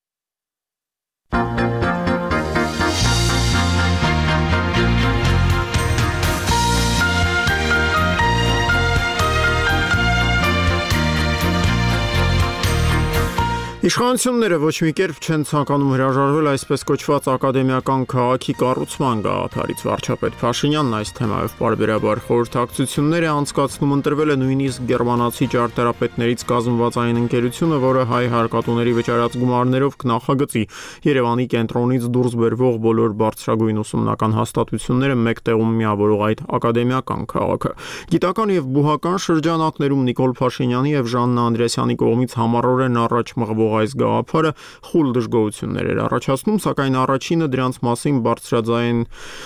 Իշխանությունները ոչ մի կերպ չեն ցանկանում հրաժարվել այսպես կոչված ակադեմիական քաղաքի կառուցման գաղափարից։ Վարչապետ Փաշինյանն այս թեմայով պարբերաբար խորհրդակցություններ է անցկացնում, ընտրվել է նույնիսկ գերմանացի ճարտարապետներից կազմված այն ընկերությունը, որը հայ հարկատուների վճարած գումարներով կնախագծի Երևանի կենտրոնից դուրս բերվող բոլոր բարձրագույն ուսումնական հաստատությունները մեկ տեղում միավորող այդ ակադեմիական քաղաքը։ Գիտական եւ բուհական շրջանակներում Նիկոլ Փաշինյանի եւ Ժաննա Անդրեասյանի կողմից համառորեն առաջ մղվող այս գաղափարը խուլ դժգոհություններ էր առաջացնում, սակայն առաջինը դրանց մասին բարձրաձայն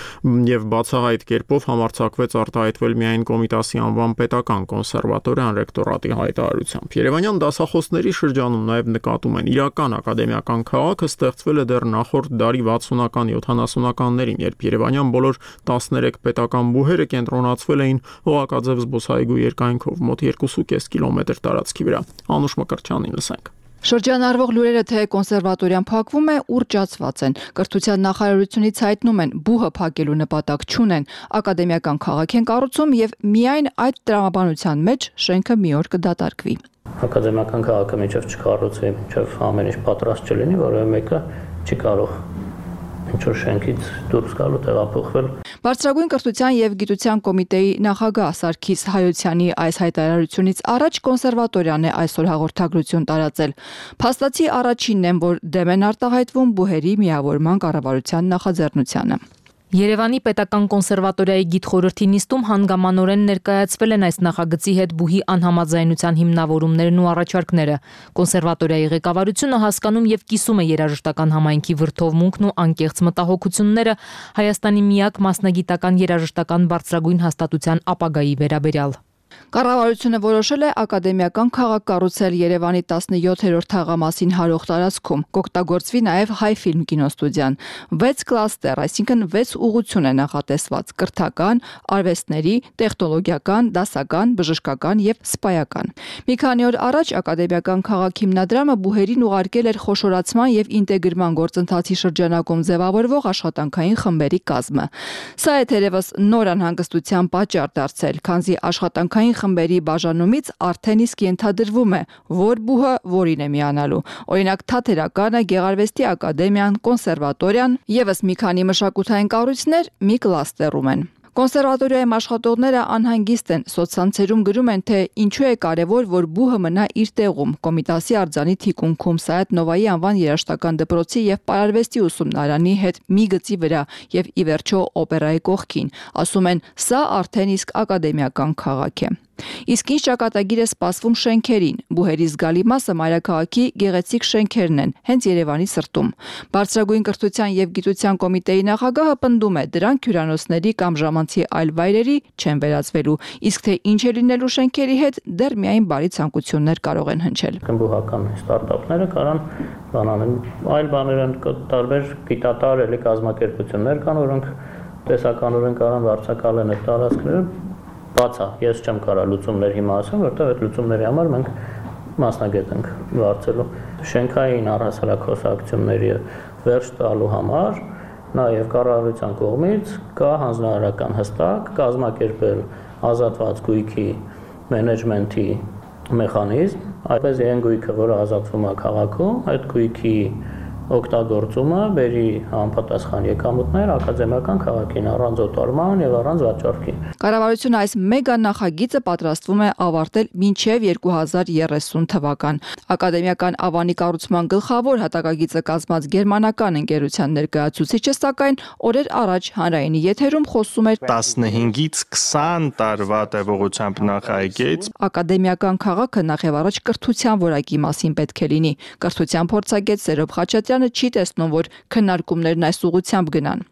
եւ բացահայտ կերպով համարձակվեց արտահայտվել միայն Կոմիտասի անվան պետական կոնսերվատորիան ռեկտորատի հայտարարությամբ։ Երևանյան դասախոսների շրջանում նաեւ նկատում են իրական ակադեմիական քաղաքը ստեղծվել է դեռ նախորդ դարի վաթսունական յոթանասունականներին, երբ երևանյան բոլոր տասներեք պետական բուհերը կենտրոնացվել էին Օղակաձև զբոսայգու երկայնքով մոտ երկու կես կիլոմետր տարածքի վրա։ Անուշ Մկրտչյանին լսենք։ Շրջանառվող լուրերը թե կոնսերվատորիան փակվում է, ուռճացված են։ Կրթության նախարարությունից հայտնում են, բուհը փակելու նպատակ չունեն, ակադեմիական քաղաք են կառուցում եւ միայն այդ տրամաբանության մեջ շենքը մի օր կդատարկվի։ Ակադեմիական քաղաքը միջև չկառուցվի, միջև ամեն ինչ պատրաստ չլինի, որովհետեւ մեկը չի կարող ինչ-որ շենքից դուրս գալու տեղափոխվել։ Բարձրագույն կրթության եւ գիտության կոմիտեի նախագահ Սարգիս Հայոցյանի այս հայտարարությունից առաջ կոնսերվատորիան է այսօր հաղորդագրություն տարածել։ Փաստացի առաջինն են, որ դեմ են արտահայտվում բուհերի միավորման կառավարության նախաձեռնությանը։ Երևանի պետական կոնսերվատորիայի գիտխորհրդի նիստում հանգամանորեն ներկայացվել են այս նախագծի հետ բուհի անհամաձայնության հիմնավորումներն ու առաջարկները։ Կոնսերվատորիայի ղեկավարությունը հասկանում եւ կիսում է երաժշտական համայնքի վրդովմունքն ու անկեղծ մտահոգությունները Հայաստանի միակ մասնագիտական երաժշտական բարձրագույն հաստատության ապագայի վերաբերյալ։ Կառավարությունը որոշել է ակադեմիական քաղաք կառուցել Երևանի տասնյոթերորդ թաղամասին հարող տարածքում, կօգտագործվի նաև Հայ ֆիլմ կինոստուդիան։ վեց կլաստեր, այսինքն վեց ուղղություն է նախատեսված՝ կրթական, արվեստների, տեխնոլոգիական, դասական, բժշկական եւ սպայական։ Մի քանի օր առաջ ակադեմիական քաղաք հիմնադրամը բուհերին ուղարկել էր խոշորացման եւ ինտեգրման գործընթացի շրջանակում ձևավորվող աշխատանքային խմբերի կազմը։ Սա է թերևս նոր անհանգստության պատճառ դարձել, քանզի աշխատանքային խմբերի բաժանումից արդեն իսկ ենթադրվում է, որ բուհը որին է միանալու։ Օրինակ Թատերականը, Գեղարվեստի ակադեմիան, կոնսերվատորիան, եւս մի քանի մշակութային կառույցներ մի կլաստերում են։ Կոնսերվատորիայում աշխատողները անհանգիստ են, սոցցանցերում գրում են, թե ինչու է կարևոր, որ բուհը մնա իր տեղում։ Կոմիտասի արձանի թիկունքում Սայաթ Նովայի անվան երաժշտական դպրոցի եւ պարարվեստի ուսումնարանի հետ մի գծի վրա եւ ի վերջո օպերայի կողքին։ Ասում են, սա արդեն իսկ ակադեմիական քաղաք է։ Իսկ ինչ ճակատագիր է սպասվում շենքերին։ Բուհերի զգալի մասը մայրաքաղաքի գեղեցիկ շենքերն են, հենց Երևանի սրտում։ Բարձրագույն կրթության եւ գիտության կոմիտեի նախագահը պնդում է, դրանք հյուրանոցների կամ ժամանցի այլ վայրերի չեն վերածվելու, իսկ թե ինչ է լինելու շենքերի հետ, դեռ միայն բարի ցանկություններ կարող են հնչել։ Բուհական ստարտափները կարան բանանեն, այլ բաներ են, տարբեր գիտատար էլի կազմակերպություններ կան, որոնք տեսականորեն կարան վարձակալեն այդ տարածքները։ Բացա, ես չեմ կարող լուծումներ հիմա ասեմ, որտեղ այդ լուծումների համար մենք մասնագետ ենք վարձելու։ Շենքային առհասարակ խոսակցությունների վերջ տալու համար նաև կառավարության կողմից կա հանձնարարական հստակ կազմակերպել ազատված գույքի մենեջմենթի մեխանիզմ, այդպես այն գույքը, որը ազատվում է քաղաքում, այդ գույքի օգտագործումը բերի համապատասխան եկամուտներ ակադեմիական քաղաքին առանց օտարման եւ առանց վաճառքի։ Կառավարությունը այս մեգա նախագիծը պատրաստվում է ավարտել մինչև երկու հազար երեսուն թվական։ Ակադեմիական ավանի կառուցման գլխավոր հատակագիծը կազմած գերմանական ընկերության ներկայացուցիչը սակայն օրեր առաջ հանրայինի եթերում խոսում էր տասնհինգից քսան տարվա տևողությամբ նախագիծ։ Ակադեմիական քաղաքը նախ եւ առաջ կրթության որակի մասին պետք է լինի։ Կրթության փորձագետ Սերոբ Խաչատրյանը չի տեսնում, որ քննարկումներն այս ուղղությամբ գնան։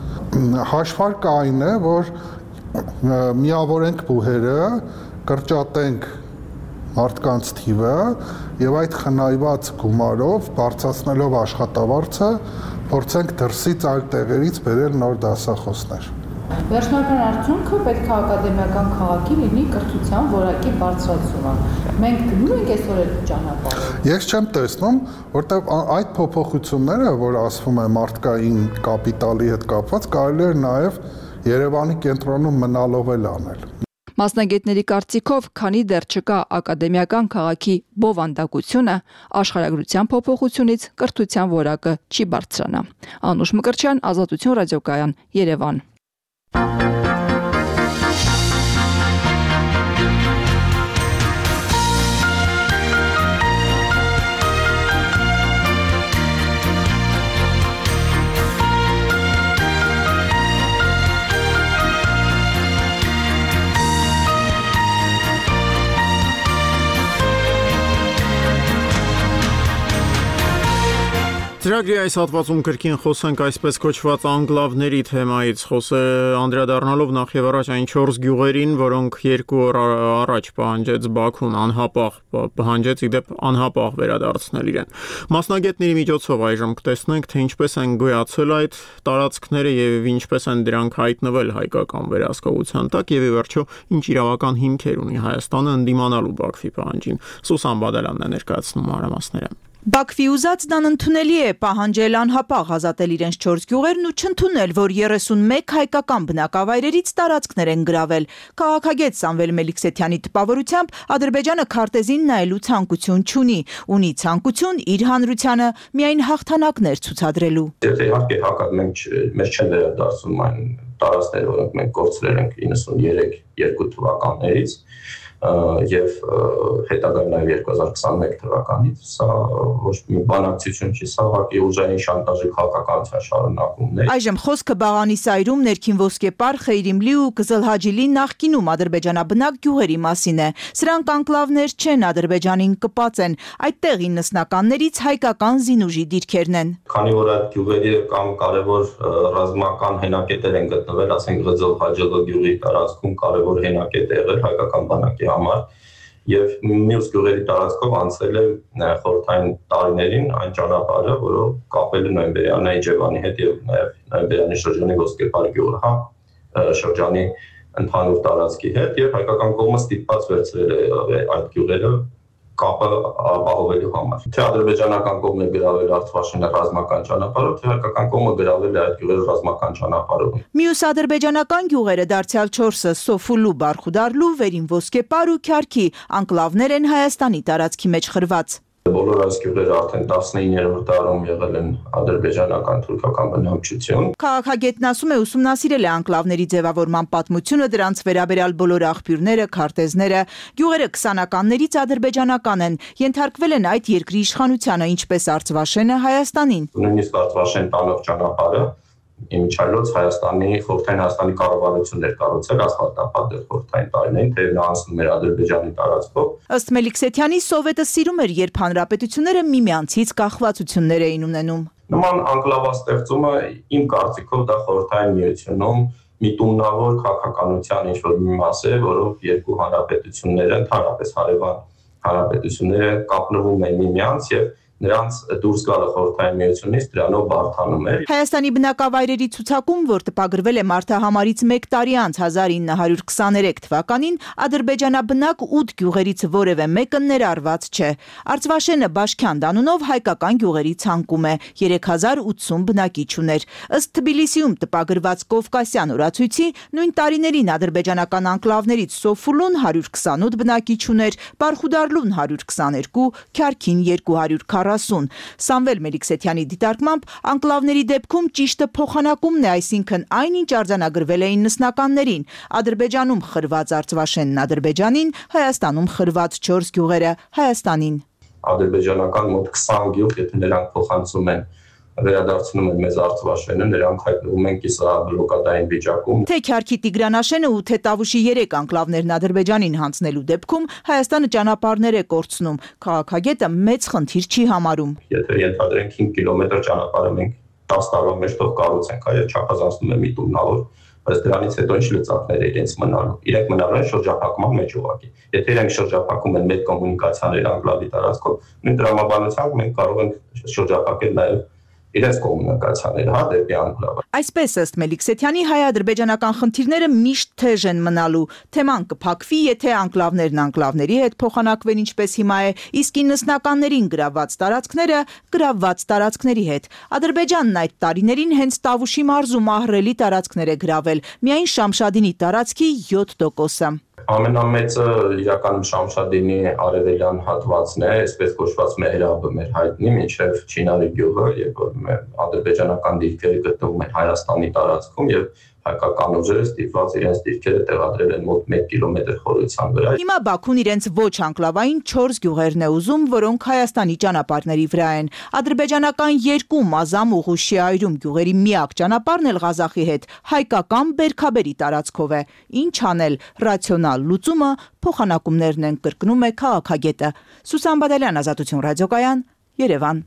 Հաշվարկը այն է, որ միավորենք բուհերը, կրճատենք մարդկանց թիվը եւ այդ խնայված գումարով բարձրացնելով աշխատավարձը փորձենք դրսից այլ տեղերից բերել նոր դասախոսներ։ Վերջնական արդյունքը պետք է ակադեմիական քաղաքի լինի կրթության որակի բարձրացումը։ Մենք գնում ենք այսօր այդ ճանապարհով։ Ես չեմ տեսնում, որտեղ այդ փոփոխությունները, որ ասվում է մարդկային կապիտալի հետ կապված, կարելի է նաև Երևանի կենտրոնում մնալով էլ անել։ Մասնագետների կարծիքով, քանի դեռ չկա ակադեմիական քաղաքի բովանդակությունը, աշխարհագրության փոփոխությունից կրթության որակը չի բարձրանա։ Անուշ Մկրտչյան, Ազատություն ռադիոկայան, Երևան։ Ծրագրի այս հատվածում կրկին խոսենք այսպես կոչված անկլավների թեմայից, խոսը անդրադառնալով նախ եւ առաջ այն չորս գյուղերին, որոնք երկու օր առաջ պահանջեց Բաքուն անհապաղ պահանջեց իդեպ անհապաղ վերադարձնել իրեն։ Մասնագետների միջոցով այժմ կտեսնենք, թե ինչպես են գոյացել այդ տարածքները եւ ինչպես են դրանք հայտնվել հայկական վերահսկողության տակ եւ ի վերջո ինչ իրավական հիմքեր ունի Հայաստանը ընդդիմանալու Բաքվի պահանջին։ Սուսան Բադալյանն է ներկայացնում մանրամասները։ Բաքվի ուզածն անընդունելի է պահանջել անհապաղ ազատել իրենց չորս գյուղերն ու չընդունել, որ երեսունմեկ հայկական բնակավայրերից տարածքներ են գրավել։ Քաղաքագետ Սամվել Մելիքսեթյանի տպավորությամբ Ադրբեջանը քարտեզին նայելու ցանկություն չունի, ունի ցանկություն իր հանրությանը միայն հաղթանակներ ցուցադրելու։ Եթե իհարկե հակառակ մենք մեր չեն վերադարձում այն տարածքները, որոնք մենք կորցրել ենք իննսուններեք երկու թվականներից, եւ հետագա նաեւ երկու հազար քսաներեք թվականից, սա ոչ մի բանակցություն չի, սա ուղղակի ուժային շանտաժի քաղաքականության շարունակումն է։ Այժմ խոսքը Բաղանի սայրում ներքին ոսկեպար, Խեյրիմլի ու Կզլհաջիլի նախկինում ադրբեջանաբնակ գյուղերի մասին է։ Սրանք անկլավներ չեն, Ադրբեջանին կպած են, այդտեղ իննսնականներից հայկական զինուժի դիրքերն են։ Քանի որ այդ գյուղերի կամ կարևոր ռազմական հենակետեր են գտնվել, ասենք Կզլհաջիլի գյուղի տարածքում կարևոր հենակետ է եղել հայկական բանակի համար եւ մյուս գյուղերի տարածքով անցել է խորհրդային տարիներին այն ճանապարհը, որով կապել է Նոյեմբերյան Իջևանի հետ եւ նաեւ Նոյեմբերյանի շրջանի Ոսկեպար գյուղը, հա, շրջանի ընդհանուր տարածքի հետ եւ հայկական կողմը ստիպված վերցրել է այդ գյուղերը կապը ապահովելու համար։ Թե ադրբեջանական կողմն է գրավել Արցախի ռազմական ճանապարհով, թե հայկական կողմը գրավել է այդ գյուղերը ռազմական ճանապարհով։ Մյուս ադրբեջանական գյուղերը դարձյալ չորսը Սոֆուլու, Բարխուդարլու, Վերին Ոսկեպար ու Քյարքի անկլավներ են Հայաստանի տարածքի մեջ խրված։ Բոլոր այս գյուղերը արդեն տասնիններորդ դարում եղել են ադրբեջանական թուրքական բնակչություն։ Քաղաքագետն ասում է, ուսումնասիրել է անկլավների ձևավորման պատմությունը, դրանց վերաբերյալ բոլոր աղբյուրները, քարտեզները, գյուղերը քսանականներից ադրբեջանական են, ենթարկվել են այդ երկրի իշխանությանը, ինչպես Արցվաշենը Հայաստանին։ Նույնիսկ Արցվաշեն տանող ճանապարհը Իմիջայլոց Հայաստանի խորհրդային Հայաստանի կառավարությունն էր կառուցել ասֆալտապատ խորհրդային տարիներին, թե նա անցնում էր Ադրբեջանի տարածքով։ Ըստ Մելիքսեթյանի, Սովետը սիրում էր, երբ հանրապետությունները միմյանցից կախվածություններ էին ունենում։ Նման անկլավաստեղծումը իմ կարծիքով դա խորհրդային միությունում միտումնավոր քաղաքականության ինչ-որ մի մաս է, որով երկու հանրապետությունները, ընդհանրապես հարևան հանրապետությունները կապնվում են միմյանց եւ նրանց դուրս գալը խորհրդային միությունից դրանով բարթանում է։ Հայաստանի բնակավայրերի ցուցակում, որ տպագրվել է մարտահամարից մեկ տարի անց հազար ինը հարյուր քսաներեք թվականին, ադրբեջանաբնակ ութ գյուղերից որևէ մեկը ներառված չէ։ Արցվաշենը Բաշքյան անունով հայկական գյուղերի ցանկում է, երեք հազար ութսուն բնակիչ ուներ։ Ըստ Թբիլիսիում տպագրված Կովկասյան օրացույցի, նույն տարիներին ադրբեջանական անկլավներից Սոֆուլուն հարյուր քսանութ բնակիչ ուներ, Բարխուդարլուն հարյուր քսաներկու, Քյարքին երկու հարյուր քառասուն։ Սամվել Մելիքսեթյանի դիտարկմամբ անկլավների դեպքում ճիշտը փոխանակումն է, այսինքն այնինչ արձանագրվել է իննսնականներին, Ադրբեջանում խրված Արցվաշենն Ադրբեջանին, Հայաստանում խրված չորս գյուղերը Հայաստանին։ Ադրբեջանական մոտ քսան գյուղ, եթե նրանք փոխանցում են վերադարձնում են մեզ Արցվաշենը, նրանք հայտնվում են կիսաբլոկադային վիճակում։ Թե Քյարքի Տիգրանաշենը ու թե Տավուշի երեք անկլավներն Ադրբեջանին հանձնելու դեպքում Հայաստանը ճանապարհներ է կորցնում, քաղաքագետը մեծ խնդիր չի համարում։ Եթե ենթադրենք հինգ կիլոմետր ճանապարհը մենք տասը տարվա մեջ թող կառուցենք, այո, չափազանցնում է միտումնավոր, բայց դրանից հետո ինչ լծակներ է իրենց մնալու։ Իրենք մնալու են շրջափակման մեջ ուղղակի։ Եթե իրենք շրջափակում են մեր կոմունիկացիաներ անկլավի տարածքով, նույն դրամաբանությամբ մենք կարող ենք շրջափակել նաև իրենց կոմունիկացիաները, հա, դեպի անկլավը։ Այսպես ըստ Մելիքսեթյանի, հայ-ադրբեջանական խնդիրները միշտ թեժ են մնալու։ Թեման կփակվի, եթե անկլավներն անկլավների հետ փոխանակվեն, ինչպես հիմա է, իսկ իննսնականներին գրավված տարածքները գրավված տարածքների հետ։ Ադրբեջանն այդ տարիներին հենց Տավուշի մարզում ահռելի տարածքներ է գրավել, միայն Շամշադինի տարածքի յոթ տոկոսը։ Ամենամեծը իրականում Շամշադինի արևելյան հատվածն է, այսպես կոչված Մեհրաբը մեր հայտնի, մինչև Չինարի գյուղը, երբ որ ադրբեջանական դիրքերը գտնվում են Հայաստանի տարածքում եւ հայկական ուժերը ստիպված իրենց դիրքերը տեղադրել են մոտ մեկ կիլոմետր խորության վրա։ Հիմա Բաքուն իրենց ոչ անկլավային չորս գյուղերն է ուզում, որոնք Հայաստանի ճանապարհների վրա են։ Ադրբեջանական երկու մազամ ուղուշի այրում գյուղերի միակ ճանապարհն էլ Ղազախի հետ հայկական Բերքաբերի տարածքով է։ Ինչ անել, ռացիոնալ լուծումը փոխանակումներն են, կրկնում է քաղաքագետը։ Սուսան Բադալյան, Ազատություն ռադիոկայան, Երևան։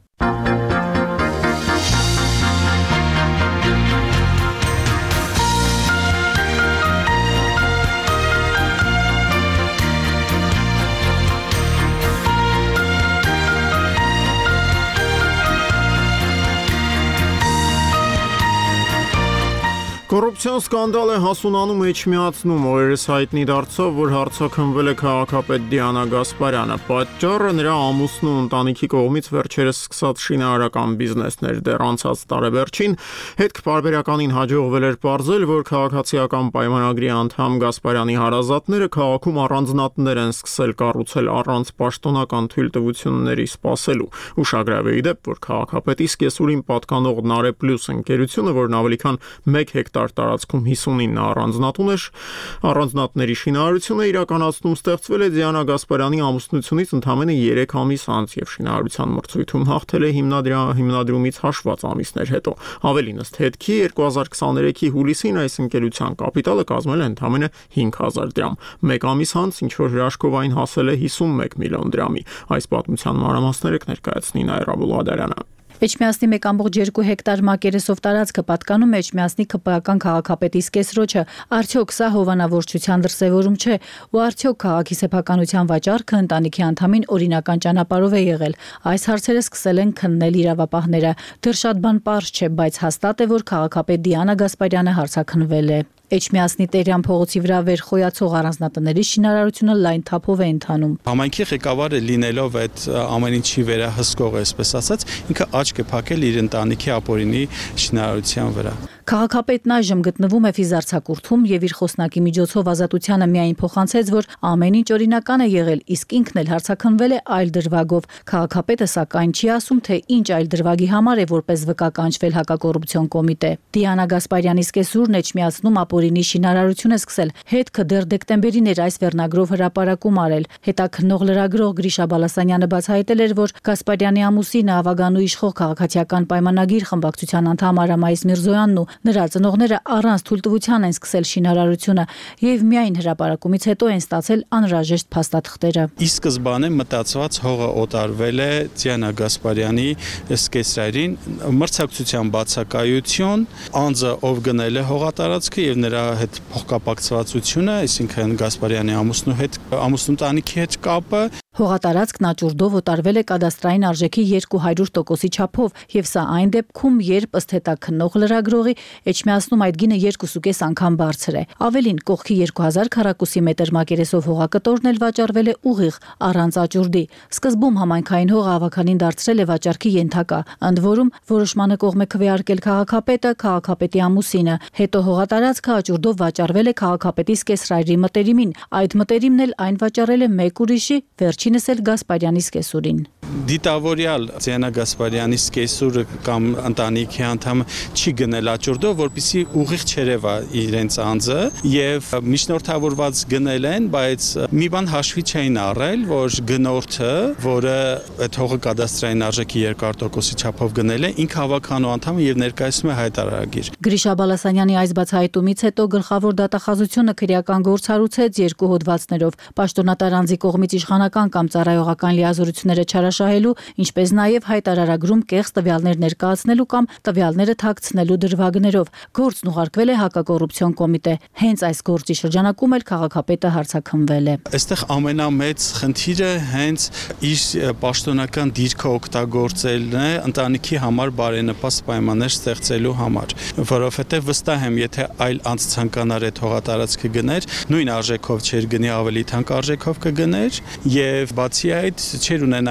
Կոռուպցիոն սկանդալ է հասունանում Էջմիածնում, օրերս հայտնի դարձավ, որ հարցաքննվել է քաղաքապետ Դիանա Գասպարյանը։ Պատճառը նրա ամուսնու ու ընտանիքի կողմից վերջերս սկսած շինարարական բիզնեսներ, դեռ անցած տարեվերջին հետք-պարբերականին հաջողվել էր պարզել, որ քաղաքացիական պայմանագրի անդամ Գասպարյանի հարազատները քաղաքում առանձնատներ են սկսել կառուցել առանց պաշտոնական թույլտվությունների սպասելու։ Ուշագրավ է դեպ, որ քաղաքապետի սկեսուրին պատկանող Նարե Պլյուս ընկերությունը, որն ավելի քան մեկ հեկտար տարածքում հիսունինը առանձնատուն էր, առանձնատների շինարարությունը իրականացնում ստեղծվել է Դիանա Գասպարյանի ամուսնությունից ընդամենը երեք ամիս անց եւ շինարարության մրցույթում հաղթել է հիմնադրումից հաշված ամիսներ հետո։ Ավելին, ըստ հետքի երկու հազար քսաներեքի հուլիսին այս ընկերության կապիտալը կազմել է ընդամենը հինգ հազար դրամ։ Մեկ ամիս անց ինչ որ հրաշքով այն հասել է հիսունմեկ միլիոն դրամի։ Այս պատմության մանրամասները կներկայացնի Նաիրա Բուլղադարյանը։ Էջմիածնի մեկ կόμma երկու հեկտար մակերեսով տարածքը պատկանում է Էջմիածնի ԿՊԱ-ական քաղաքապետի սկեսրոջը։ Արդյոք սա հովանավորչության դրսևորում չէ, ու արդյոք քաղաքի սեփականության վաճառքը ընտանիքի անդամին օրինական ճանապարհով է եղել։ Այս հարցերը սկսել են քննել իրավապահները։ Դեռ շատ բան պարզ չէ, բայց հաստատ է, որ քաղաքապետ Դիանա Գասպարյանը հարցաքննվել է։ Էջմիածնի Տերյան փողոցի վրա վերխոյացող առանձնատների շինարարությունը լայն թափով է ընթանում։ Համայնքի ղեկավարը լինելով այդ ամեն ինչի վերահսկող, այսպես ասած, ինքը աչք է փակել իր ընտանիքի ապօրինի շինարարության վրա։ Քաղաքապետն այժմ գտնվում է ֆիզարցակուրթում եւ իր խոսնակի միջոցով Ազատությանը միայն փոխանցեց, որ ամեն ինչ օրինական է եղել, իսկ ինքն էլ հարցաքննվել է այլ դրվագով։ Քաղաքապետը սակայն չի ասում, թե ինչ այլ դրվագի համար է որպես վկա կանչվել հակակոռուպցիոն կոմիտե։ Դիանա Գասպարյանի սկեսուրն Էջմիածնում ապօրինի շինարարություն է սկսել։ Հետքը դեռ դեկտեմբերին էր այս վերնագրով հրապարակում արել։ Հետաքննող լրագրող Գրիշա Բալասանյանը բացահայտել էր, որ Գասպարյանի ամուսինը Ավագանու իշխող քաղաքացիական պայմանագիր խմբակցության անդամ Արամայիս Միրզոյանն ու նրա ծնողները առանց թույլտվության են սկսել շինարարությունը եւ միայն հրապարակումից հետո են ստացել անհրաժեշտ փաստաթղթերը։ Ի սկզբանե մտածված հողը օտարվել է Դիանա Գասպարյանի սկեսրային մրցակցության բացակայություն, անձը ով գնել է հողատարածքը եւ նրա հետ փոխկապակցվածությունը, այսինքն Գասպարյանի ամուսնու հետ, ամուսնու տանիքի հետ կապը Հողատարածքն աճուրդով օտարվել է կադաստրային արժեքի երկու հարյուր տոկոսի չափով եւ սա այն դեպքում, երբ ըստ հետաքննող լրագրողի Էջմիածնում այդ գինը երկուսուկես անգամ բարձր է։ Ավելին, կողքի երկու հազար քառակուսի մետր մակերեսով հողակտորն էլ վաճառվել է ուղիղ առանց աճուրդի։ Սկզբում համայնքային հողը ավականին դարձրել է վաճառքի ենթակա, ընդ որում որոշմանը կողմ է քվեարկել քաղաքապետը, քաղաքապետի ամուսինը։ Հետո հողատարածքը աճուրդով վաճառվել է քաղաքապետի սկեսրայրի մտերիմին։ Այդ մտերիմն էլ այն վաճառել է մեկ ուրիշի, վերջինս էլ Գասպարյանի սկեսուրին։ Դիտավորյալ Դիանա Գասպարյանի սկեսուրը կամ ընտանիքի անդամը չի գնել աճուրդով, որպեսզի ուղիղ չերևա իրենց անձը եւ միջնորդավորված գնել են, բայց մի բան հաշվի չէին առել, որ գնորդը, որը այդ հողը կադաստրային արժեքի երկու տոկոսի չափով գնել է, ինքը հավաքանու անդամ եւ ներկայացնում է հայտարարագիր։ Գրիշա Բալասանյանի այս բացահայտումից հետո գլխավոր դատախազությունը քրեական գործ հարուցեց երկու հոդվածներով՝ պաշտոնատար անձի կողմից իշխանական կամ ծառայողական լիազորությունները չարաշահելու, ինչպես նաև հայտարարագրում կեղծ տվյալներ ներկայացնելու կամ տվյալները թաքցնելու դրվագներով։ Գործն ուղարկվել է հակակոռուպցիոն կոմիտե։ Հենց այս գործի շրջանակում էլ քաղաքապետը հարցաքննվել է։ Այստեղ ամենամեծ խնդիրը հենց իր պաշտոնական դիրքը օգտագործելն է ընտանիքի համար բարենպաստ պայմաններ ստեղծելու համար, որովհետև վստահ եմ, եթե այլ անձ ցանկանար այդ հողատարածքը գներ, նույն արժեքով չէր գնի, ավելի թանկ արժեքով կգներ եւ բացի այդ չեր ունենային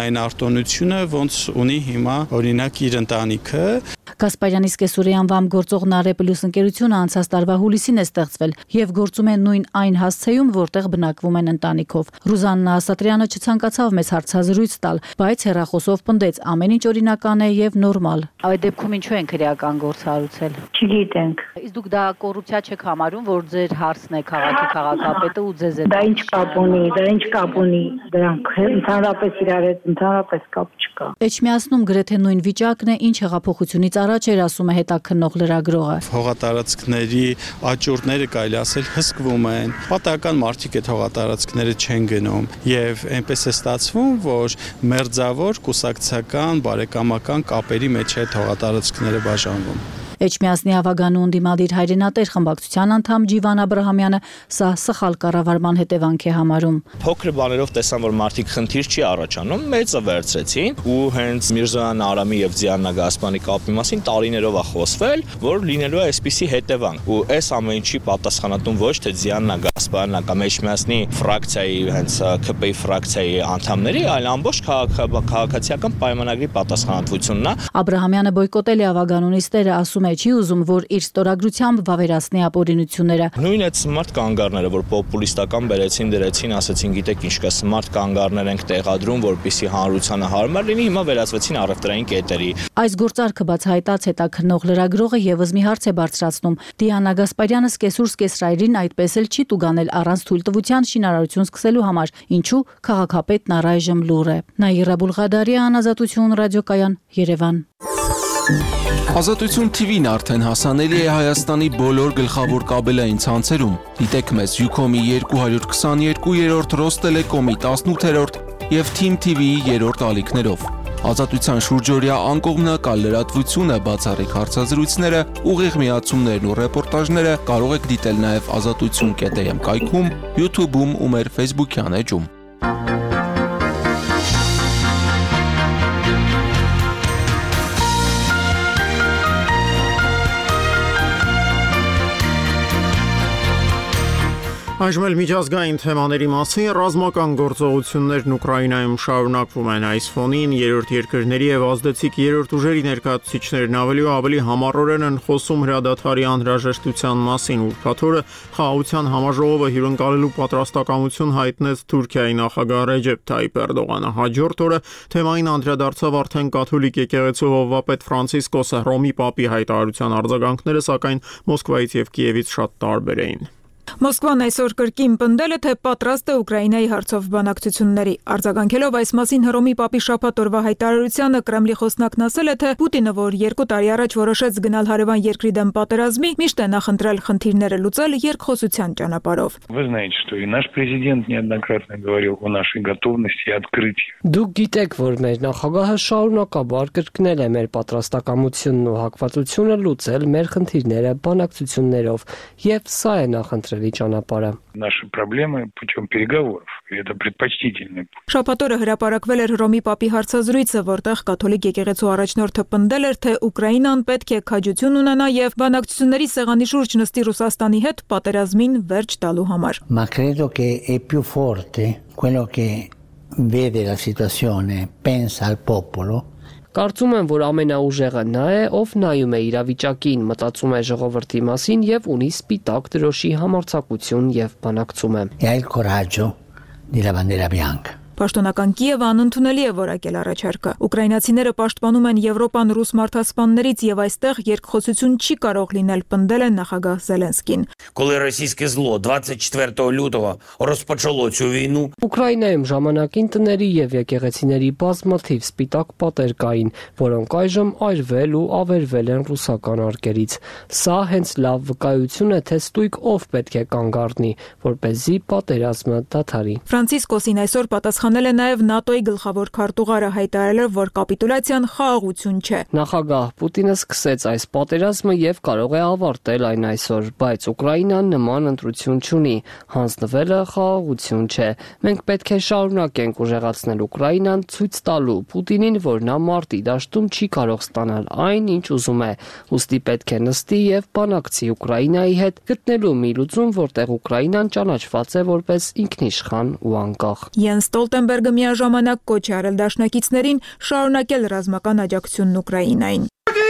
արտոնությունը ոնց ունի հիմա օրինակ իր ընտանիքը։ Կասպարյանի սկեսուրի անվամբ գործող Նարե Պլյուս ընկերությունը անցած տարվա հուլիսին է ստեղծվել եւ գործում է նույն այն հասցեում, որտեղ բնակվում են ընտանիքով։ Ռուզաննա Ասատրյանը չցանկացավ մեծ հարցազրույց տալ, բայց հեռախոսով պնդեց ամեն ինչ օրինական է եւ նորմալ։ Այդ դեպքում ինչու են քրեական գործ հարուցել։ Չգիտենք։ Իսկ դուք դա կոռուպցիա չեք համարում, որ ձեր հարցն է քաղաքի քաղաքապետը ու ձեզ է։ Դա ինչ կապ ունի, դա ինչ կապ ունի, դրանք ընդհանրապես իրար հետ ընդհանրապես կապ չկա։ Էջմիածնում գրեթե նույն վիճակն է, ինչ հեղափոխությունից առաջ էր, ասում է հետաքննող լրագրողը։ Հողատարածքների աճուրդները կարելի ասել հսկվում են։ Պատահական մարդիկ այդ հողատարածքները չեն գնում եւ այնպես է ստացվում, որ մերձավոր կուսակցական բարեկամական կապերի մեջ է հողատարածքները բաժանվում։ Էջմիածնի ավագանու ընդդիմադիր հայրենատեր խմբակցության անդամ Ջիվան Աբրահամյանը սա սխալ կառավարման հետևանք է համարում։ Փոքր բաներով տեսան, որ մարդիկ խնդիր չի առաջանում, մեծը վերցրեցին ու հենց Միրզոյան Արամի եւ Ձիաննա Գասպանի կապի մասին տարիներով է խոսվել, որ լինելու է այսպիսի հետևանք։ Ու այս ամեն ինչի պատասխանատուն ոչ թե Ձիաննա Գասպանն կամ Էջմիածնի ֆրակցիայի, հենց ՔՊ ֆրակցիայի անդամների, այլ ամբողջ քաղաքացիական պայմանագրի պատասխանատվությունն է։ Աբրահամյանը բոյկոտել է ավագանու նիստերը, ասում է չի ուզում, որ իր ստորագրությամբ վավերացնի ապօրինությունները։ Նույն այդ սմարթ կանգառները, որ պոպուլիստական բերեցին, դրեցին, ասացին, գիտեք ինչ կա, սմարթ կանգառներ ենք տեղադրում, որպեսզի հանրությանը հարմար լինի, հիմա վերածվեցին առևտրային կետերի։ Այս գործարքը բացահայտած հետաքննող լրագրողը եւս մի հարց է բարձրացնում։ Դիանա Գասպարյանը սկեսուր սկեսրայրին այդպես էլ չի տուգանել առանց թույլտվության շինարարություն սկսելու համար, ինչու քաղաքապետն առայժմ լուր է։ Նաիրա Բուլղադարյան, Ազատություն ռադիոկայան, Երևան։ Ազատություն T V-ն արդեն հասանելի է Հայաստանի բոլոր գլխավոր կաբելային ցանցերում։ Դիտեք մեզ Յուքոմի երկու հարյուր քսաներկու երրորդ, Ռոստելեկոմի տասնութերորդ եւ Թիմ T V-ի երրորդ ալիքներով։ Ազատության շուրջօրյա անկողմնակալ լրատվությունը, բացառիկ հարցազրույցները, ուղիղ միացումներն ու ռեպորտաժները կարող եք դիտել նաև ազատություն կետ am կայքում, YouTube-ում ու մեր Facebook-յան էջում։ Այժմ էլ միջազգային թեմաների մասին ռազմական գործողություններն Ուկրաինայում շարունակվում են։ Այս ֆոնին երրորդ երկրների եւ ազդեցիկ երրորդ ուժերի ներկայացուցիչներն ավելի ու ավելի համառորեն են խոսում հրադադարի անհրաժեշտության մասին։ Ուրբաթ օրը խաղաղության համաժողովը հյուրընկալելու պատրաստակամություն հայտնեց Թուրքիայի նախագահ Ռեջեփ Թայիփ Էրդողանը։ Հաջորդ օրը թեմային անդրադարձավ արդեն կաթոլիկ եկեղեցու հովվապետ Ֆրանցիսկոսը։ Ռոմի պապի հայտարարության արձագանքները սակայն Մոսկվայից եւ Կիևից շատ տարբեր էին։ Մոսկվան այսօր կրկին պնդել է, թե պատրաստ է Ուկրաինայի հարցով բանակցությունների։ Արձագանքելով այս մասին Հռոմի պապի շաբաթ օրվա հայտարարությանը, Կրեմլի խոսնակն ասել է, թե Պուտինը, որ երկու տարի առաջ որոշեց գնալ հարևան երկրի դեմ պատերազմի, միշտ է նախընտրել խնդիրները լուծել երկխոսության ճանապարհով։ Вы знаете, что и наш президент неоднократно говорил о нашей готовности и открытии. Դուք գիտեք, որ մեր նախագահը шаурնակաբար կրկնել է մեր պատրաստակամությունն ու հակվածությունը լուծել մեր խնդիրները բանակցություններով, եւ սա է նախընտրելի ճանապարհը։ Наши проблемы путем переговоров. И это предпочтительный путь. Շաբաթ օրը հրապարակվել էր Հռոմի պապի հարցազրույցը, որտեղ կաթոլիկ եկեղեցու առաջնորդը պնդել էր, թե Ուկրաինան պետք է քաջություն ունենա եւ բանակցությունների սեղանի շուրջ նստի Ռուսաստանի հետ պատերազմին վերջ տալու համար։ Ma credo che è più forte quello che vede la situazione, pensa al popolo. Կարծում եմ, որ ամենաուժեղը նա է, ով նայում է իրավիճակին, մտածում է ժողովրդի մասին եւ ունի սպիտակ դրոշի համարձակություն եւ բանակցում է։ E ha il coraggio della bandiera bianca. Պաշտոնական Կիևը անընդունելի է որակել առաջարկը։ Ուկրաինացիները պաշտպանում են Եվրոպան ռուս մարդասպաններից եւ այստեղ երկխոսություն չի կարող լինել, պնդել է նախագահ Զելենսկին։ Коли російське зло двадцять четвертого лютого розпочало цю війну, Ուկրաինայում ժամանակին տների եւ եկեղեցիների բազմաթիվ սպիտակ պատեր կային, որոնք այժմ այրվել ու ավերվել են ռուսական արկերից։ Սա հենց լավ վկայություն է, թե ստույգ ով պետք է կանգ առնի, որպեսզի պատերազմը դադարի։ Ֆրանցիսկոսին այսօր պատասխանել է նաև ՆԱՏՕ-ի գլխավոր քարտուղարը, հայտարարելով, որ կապիտուլյացիան խաղաղություն չէ։ Նախագահ Պուտինը սկսեց այս պատերազմը եւ կարող է ավարտել այն այսօր, բայց Ուկրաինան նման ընտրություն չունի։ Հանձնվելը խաղաղություն չէ։ Մենք պետք է շարունակենք ուժեղացնել Ուկրաինան, ցույց տալու Պուտինին, որ նա մարտի դաշտում չի կարող ստանալ այն, ինչ ուզում է։ Ուստի պետք է նստի եւ բանակցի Ուկրաինայի հետ, գտնելու մի լուծում, որտեղ Ուկրաինան ճանաչված է որպես ինքնիշխան ու անկախ։ Յենս Ստոլտենբերգը միաժամանակ կոչ է արել դաշնակիցներին շարունակել ռազմական աջակցությունն Ուկրաինային։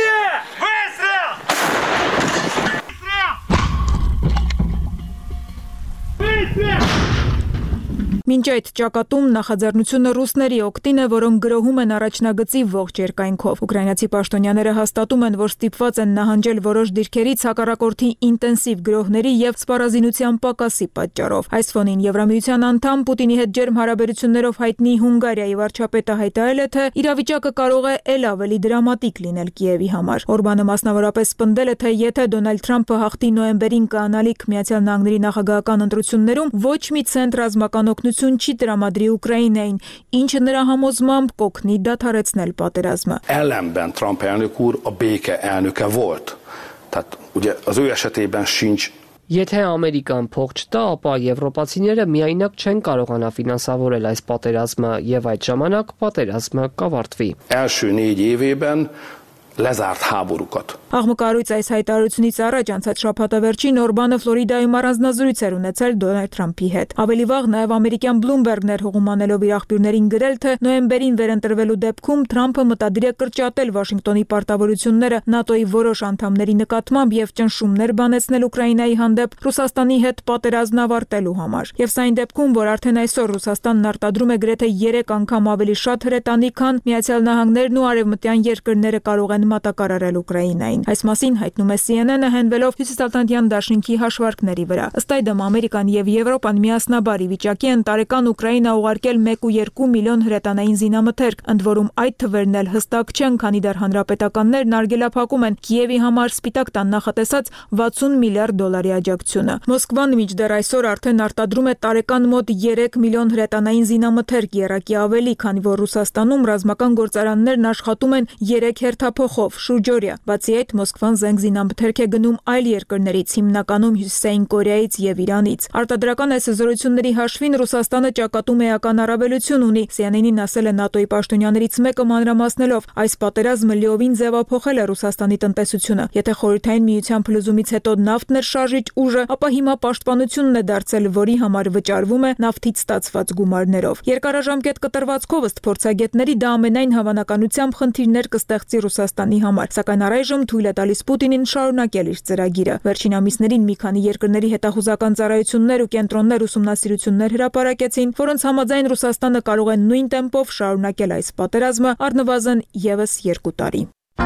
Մինչ այդ ճակատում նախաձեռնությունը ռուսների օգտին է, որոնք գրոհում են առաջնագծի ողջ երկայնքով։ Ուկրաինացի պաշտոնյաները հաստատում են, որ ստիպված են նահանջել որոշ դիրքերից հակառակորդի ինտենսիվ գրոհների եւ սպառազինության պակասի պատճառով։ Այս ֆոնին Եվրամիության անդամ Պուտինի հետ ջերմ հարաբերություններով հայտնի Հունգարիայի վարչապետը հայտարարել է, թե իրավիճակը կարող է ել ավելի դրամատիկ լինել Կիևի համար։ Օրբանը մասնավորապես պնդել է, թե եթե Դոնալդ Թրամփը հաղթի նոյեմբերին կանալիք Միացյալ Նահանգների նախագահական ընտրություններում, ոչ մի ցենտ ռազմական օգնություն չի տրամադրի Ուկրաինային, ինչը նրա համոզմամբ կօգնի դադարեցնել պատերազմը։ Ellenben Trump elnök úr a béke elnöke volt. Tehát ugye az ő esetében sincs. Եթե Ամերիկան փող չտա, ապա եվրոպացիները միայնակ չեն կարողանա ֆինանսավորել այս պատերազմը եւ այդ ժամանակ պատերազմը կավարտվի։ Első négy évében lezárt háborúkat. Աղմկարույց այս հայտարարությունից առաջ անցած շաբաթավերջին Օրբանը Ֆլորիդայում առանձնազրույց էր ունեցել Դոնալդ Թրամփի հետ։ Ավելի վաղ նաև ամերիկյան Bloomberg-ն էր հողումանելով իր աղբյուրներին գրել, թե նոյեմբերին վերընտրվելու դեպքում Թրամփը մտադիր է կրճատել Վաշինգտոնի պարտավորությունները ՆԱՏՕ-ի որոշ անդամների նկատմամբ եւ ճնշումներ բանեցնել Ուկրաինայի հանդեպ Ռուսաստանի հետ պատերազմն ավարտելու համար։ Եվ սա այն դեպքում, որ արդեն այսօր Ռուսաստանն արտադրում է գրեթե երեք անգամ ավելի շատ հրետանի, քան Միացյալ Նահանգներն ու արևմտյան երկրները կարող են մատակարարել Ուկրաինային։ Այս մասին հայտնում է C N N-ը հենվելով Հյուսիսատլանտյան դաշինքի հաշվարկների վրա։ Ըստ այդմ Ամերիկան եւ Եվրոպան միասնաբար ի վիճակի են տարեկան Ուկրաինա ուղարկել մեկ ու երկու միլիոն հրետանային զինամթերք, ընդ որում այդ թվերն էլ հստակ չեն, քանի դեռ հանրապետականներն արգելափակում են Կիևի համար Սպիտակ տան նախատեսած վաթսուն միլիարդ դոլարի աջակցությունը։ Մոսկվան մինչդեռ այսօր արդեն արտադրում է տարեկան մոտ երեք միլիոն հրետանային զինամթերք, եռակի ավելի, քանի որ Ռուսաստանում ռազմական գործարաններն աշխատում են երեք հերթափոխով շուրջօրյա։ Բացի այդ, Մոսկվան զենք զինամթերք է գնում այլ երկրներից, հիմնականում Հյուսիսային Կորեայից եւ Իրանից։ Արտադրական այս զորությունների հաշվին Ռուսաստանը ճակատում էական առավելություն ունի։ C N N-ին ասել է ՆԱՏՕ-ի պաշտոնյաներից մեկը մանրամասնելով, այս պատերազմը լիովին ձևափոխել է Ռուսաստանի տնտեսությունը։ Եթե Խորհրդային Միության փլուզումից հետո նավթն էր շարժիչ ուժը, ապա հիմա պաշտպանությունն է դարձել, որի համար վճարվում է նավթից ստացված գումարներով։ Երկարաժամկետ կտրվածքով ըստ փորձագետների դա ամենայն հավանականությամբ խնդիրներ կստեղծի Ռուսաստանի համար, սակայն առայժմ թույլ է տալիս Պուտինին շարունակել իր ծրագիրը։ Վերջին ամիսներին մի քանի երկրների հետախուզական ծառայություններ ու կենտրոններ ուսումնասիրություններ հրապարակեցին, որոնց համաձայն Ռուսաստանը կարող է նույն տեմպով շարունակել այս պատերազմը առնվազն եւս երկու տարի։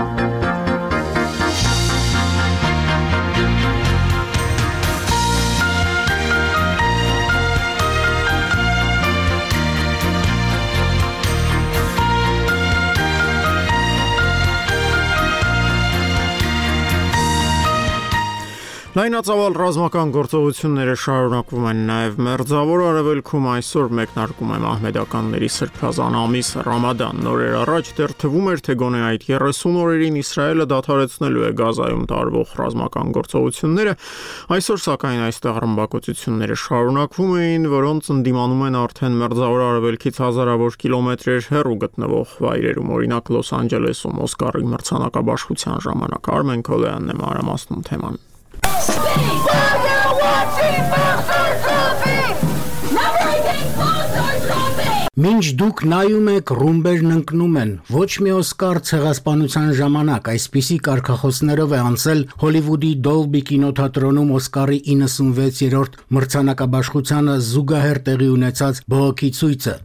Լայնածավալ ռազմական գործողությունները շարունակվում են նաև Մերձավոր Արևելքում, այսօր մեկնարկում է մահմեդականների սրբազան ամիս Ռամադան։ Նորեր առաջ դեռ թվում էր, թե գոնե այդ երեսուն օրերին Իսրայելը դադարեցնելու է Գազայում տարվող ռազմական գործողությունները, այսօր սակայն այստեղ ռմբակոծությունները շարունակվում էին, որոնց ընդդիմանում են արդեն Մերձավոր Արևելքից հազարավոր կիլոմետրեր հեռու գտնվող վայրերում, օրինակ Լոս Անջելեսում Օսկարի մրցանակաբաշխության ժամանակ։ Արմեն Քոլեյանն է մանրամասնում թեման։ Մինչ դուք նայում եք, ռումբերն ընկնում են։ Ոչ մի Օսկար ցեղասպանության ժամանակ այսպիսի կարգախոսներով է անցել Հոլիվուդի Դոլբի կինոթատրոնում Օսկարի իննսունվեցերորդ մրցանակաբաշխությանը զուգահեռ տեղի ունեցած բողոքի ցույցը։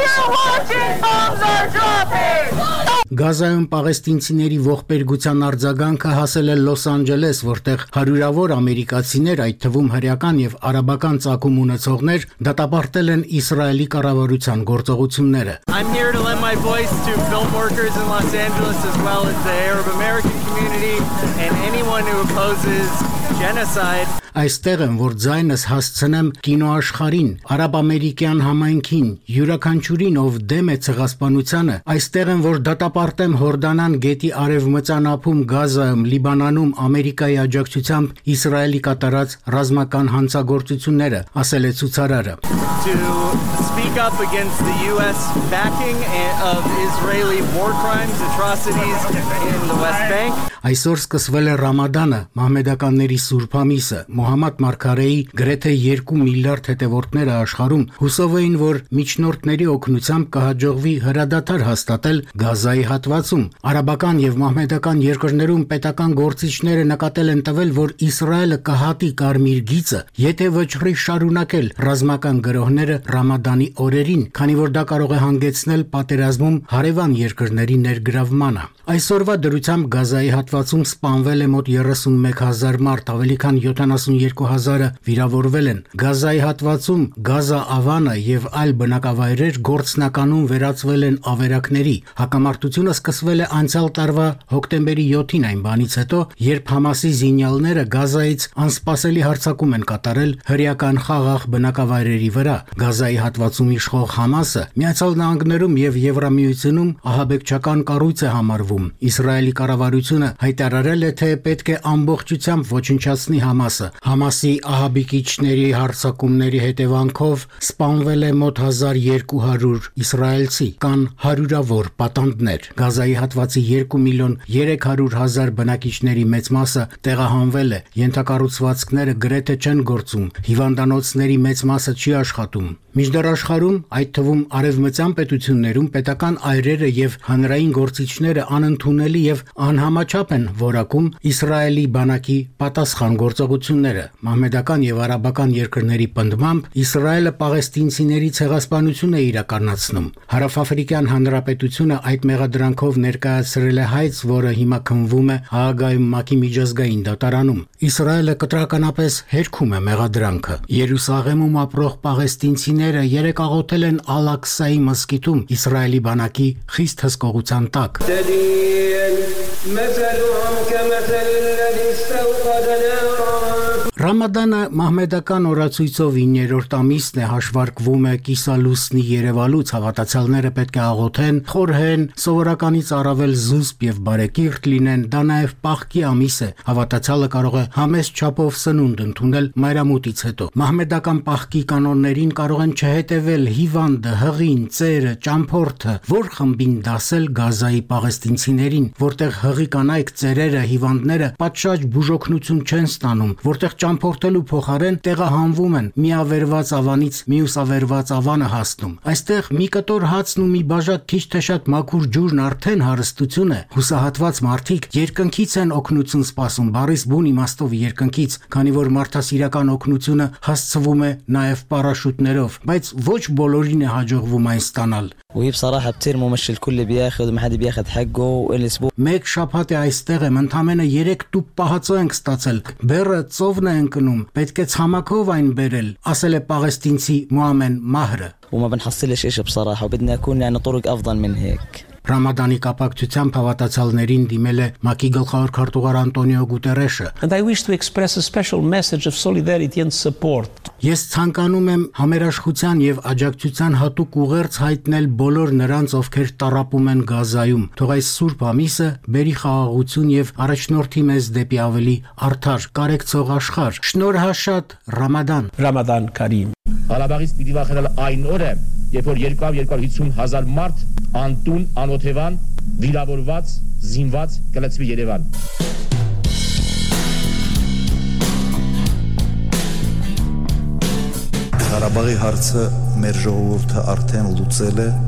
Գազայում պաղեստինցիների ողբերգության արձագանքը հասել է Լոս Անջելես, որտեղ հարյուրավոր ամերիկացիներ, այդ թվում հրեական եւ արաբական ծագում ունեցողներ, դատապարտել են Իսրայելի կառավարության գործողությունները։ I'm here to lend my voice to film workers in Los Angeles as well as the Arab American community and anyone who opposes genocide. Այստեղ եմ, որ ձայնս հասցնեմ կինոաշխարհին, արաբ-ամերիկյան համայնքին, յուրաքանչյուրին, ով դեմ է ցեղասպանությանը, այստեղ եմ, որ դատապարտեմ Հորդանան գետի արևմտյան ափում, Գազայում, Լիբանանում Ամերիկայի աջակցությամբ Իսրայելի կատարած ռազմական հանցագործությունները, ասել է ցուցարարը։ To speak up against the U S backing of Israeli war crimes, atrocities in the West Bank. Այսօր սկսվել է Ռամադանը, մահմեդականների Սուրբ ամիսը։ Մոհամմադ Մարգարեի գրեթե երկու միլիարդ հետևորդները աշխարհում հուսով էին, որ միջնորդների օգնությամբ կհաջողվի հրադադար հաստատել Գազայի հատվածում։ Արաբական եւ մահմեդական երկրներում պետական գործիչները նկատել են տվել, որ Իսրայելը կհատի կարմիր գիծը, եթե վճռի շարունակել ռազմական գրոհները Ռամադանի օրերին, քանի որ դա կարող է հանգեցնել պատերազմում հարևան երկրների ներգրավմանը։ Այսօրվա դրությամբ Գազայի հատվածում սպանվել է մոտ երեսունմեկ հազար մարդ, ավելի քան յոթանասունյոթ հազարը վիրավորվել են։ Գազայի հատվածում Գազա Ավանը եւ այլ բնակավայրեր գործնականում վերածվել են ավերակների։ Հակամարտությունը սկսվել է անցյալ տարվա հոկտեմբերի յոթին, այն բանից հետո, երբ Համասի զինյալները Գազայից անսպասելի հարձակում են կատարել հրեական խաղաղ բնակավայրերի վրա։ Գազայի հատվածում իշխող Համասը Միացյալ Նահանգներում եւ Եվրամիությունում ահաբեկչական կառույց է համարվում։ Իսրայելի կառավարությունը հայտարարել է, թե պետք է ամբողջությամբ ոչնչացնի Համասը։ Համասի ահաբեկիչների հարձակումների հետևանքով սպանվել է մոտ հազար երկու հարյուր իսրայելցի, կան հարյուրավոր պատանդներ։ Գազայի հատվածի երկու միլիոն երեք հարյուր հազար բնակիչների մեծ մասը տեղահանվել է, ենթակառուցվածքները գրեթե չեն գործում, հիվանդանոցների մեծ մասը չի աշխատում։ Մինչդեռ աշխարհում, այդ թվում արևմտյան պետություններում, պետական այրերը եւ հանրային գործիչները անընդունելի եւ անհամաչափ են որակում Իսրայելի բանակի պատասխան գործողությունները։ Մահմեդական եւ արաբական երկրների պնդմամբ Իսրայելը պաղեստինցիների ցեղասպանություն է իրականացնում։ Հարավաֆրիկյան Հանրապետությունը այդ մեղադրանքով ներկայացրել է հայց, որը հիմա քննվում է Հաագայում ՄԱԿ-ի միջազգային դատարանում։ Իսրայելը կտրականապես հերքում է մեղադրանքը։ Երուսաղեմում ապրող պաղեստինցիները երեք աղոթել են Ալ-Աղսայի մզկիթում Իսրայելի բանակի խիստ հսկողության տակ։ Ռամադանը մահմեդական օրացույցով իններորդ ամիսն է, հաշվարկվում է կիսալուսնի երևալուց, հավատացյալները պետք է աղոթեն, խորհեն, սովորականից առավել զուսպ եւ բարեկիրթ լինեն, դա նաեւ պաղքի ամիս է, հավատացյալը կարող է համեստ չափով սնունդ ընդունել մայրամուտից հետո։ Մահմեդական պաղքի կանոններին կարող են չհետևել հիվանդը, հղին, ծերը, ճամփորդը, որ խմբին դասել Գազայի պաղեստինցիներին, որտեղ հղի կանայք, ծերերը, հիվանդները պատշաճ բուժօգնություն չեն ստանում, որտեղ ճամփորդելու փոխարեն տեղահանվում են, միավերված ավանից մյուսավերված ավանը հասնում։ Այստեղ մի կտոր հացն ու մի բաժակ քիչ թե շատ մաքուր ջուրն արդեն հարստություն է։ Հուսահատված մարդիկ երկնքից են օգնություն սպասում, բառից բուն իմաստով երկնքից, քանի որ մարդասիրական օգնությունը հասցվում է նաև պարաշուտներով, բայց ոչ բոլորին է հաջողվում այն ստանալ։ وهي بصراحة بترموا مش الكل بياخذ وما حدا بياخذ حقه والاسبوع Մեկ շաբաթ է այստեղ եմ, ընդամենը երեք տուփ պահածո ենք ստացել։ Բերը ծովն է ընկնում, պետք է ցամաքով այն բերել, ասել է պաղեստինցի Մուամեն Մահրը։ وما بنحصلش إشي بصراحة وبدنا يكون يعني طرق أفضل من هيك Ռամադանի կապակցությամբ հավատացյալներին դիմել է ՄԱԿ-ի գլխավոր քարտուղար Անտոնիո Գուտերեշը։ And I wish to express a special message of solidarity and support. Ես ցանկանում եմ համերաշխության եւ աջակցության հատուկ ուղերձ հայտնել բոլոր նրանց, ովքեր տառապում են Գազայում։ Թող այս սուրբ ամիսը բերի խաղաղություն եւ առաջնորդի մեզ դեպի ավելի արդար, կարեկցող աշխարհ։ Շնորհաշատ Ռամադան։ Ռամադան Կարիմ։ Ղարաբաղից պիտի վախենալ այն օրը, երբ որ երկու հարյուր հիսուն հազար մարդ անտուն, անօթևան, վիրավորված, զինված կլցվի Երևան։ Ղարաբաղի հարցը մեր ժողովուրդը արդեն լուծել է։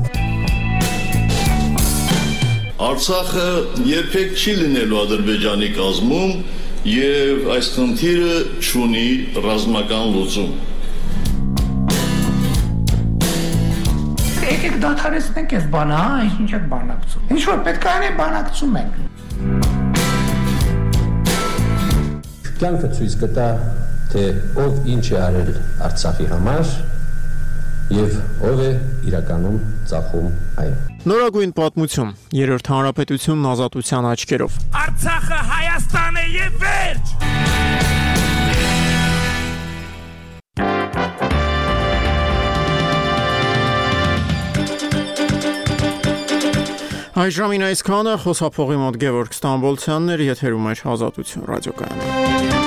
Արցախը երբեք չի լինելու Ադրբեջանի կազմում եւ այս խնդիրը չունի ռազմական լուծում։ Եկեք դադարեցնենք այս բանը, հա, ինչ եք բանակցում։ Ինչ որ պետք է անենք, բանակցում ենք։ Կյանքը ցույց կտա, թե ով ինչ է արել Արցախի համար եւ ով է իրականում ծախում այն։ Նորագույն պատմություն, երրորդ հանրապետությունն ազատության աչքերով։ Արցախը Հայաստան է եւ վերջ։ Այժմին այսքանը, խոսափողի մոտ Գևորգ Ստամբոլցյանն էր, եթերում էր Ազատություն ռադիոկայանը։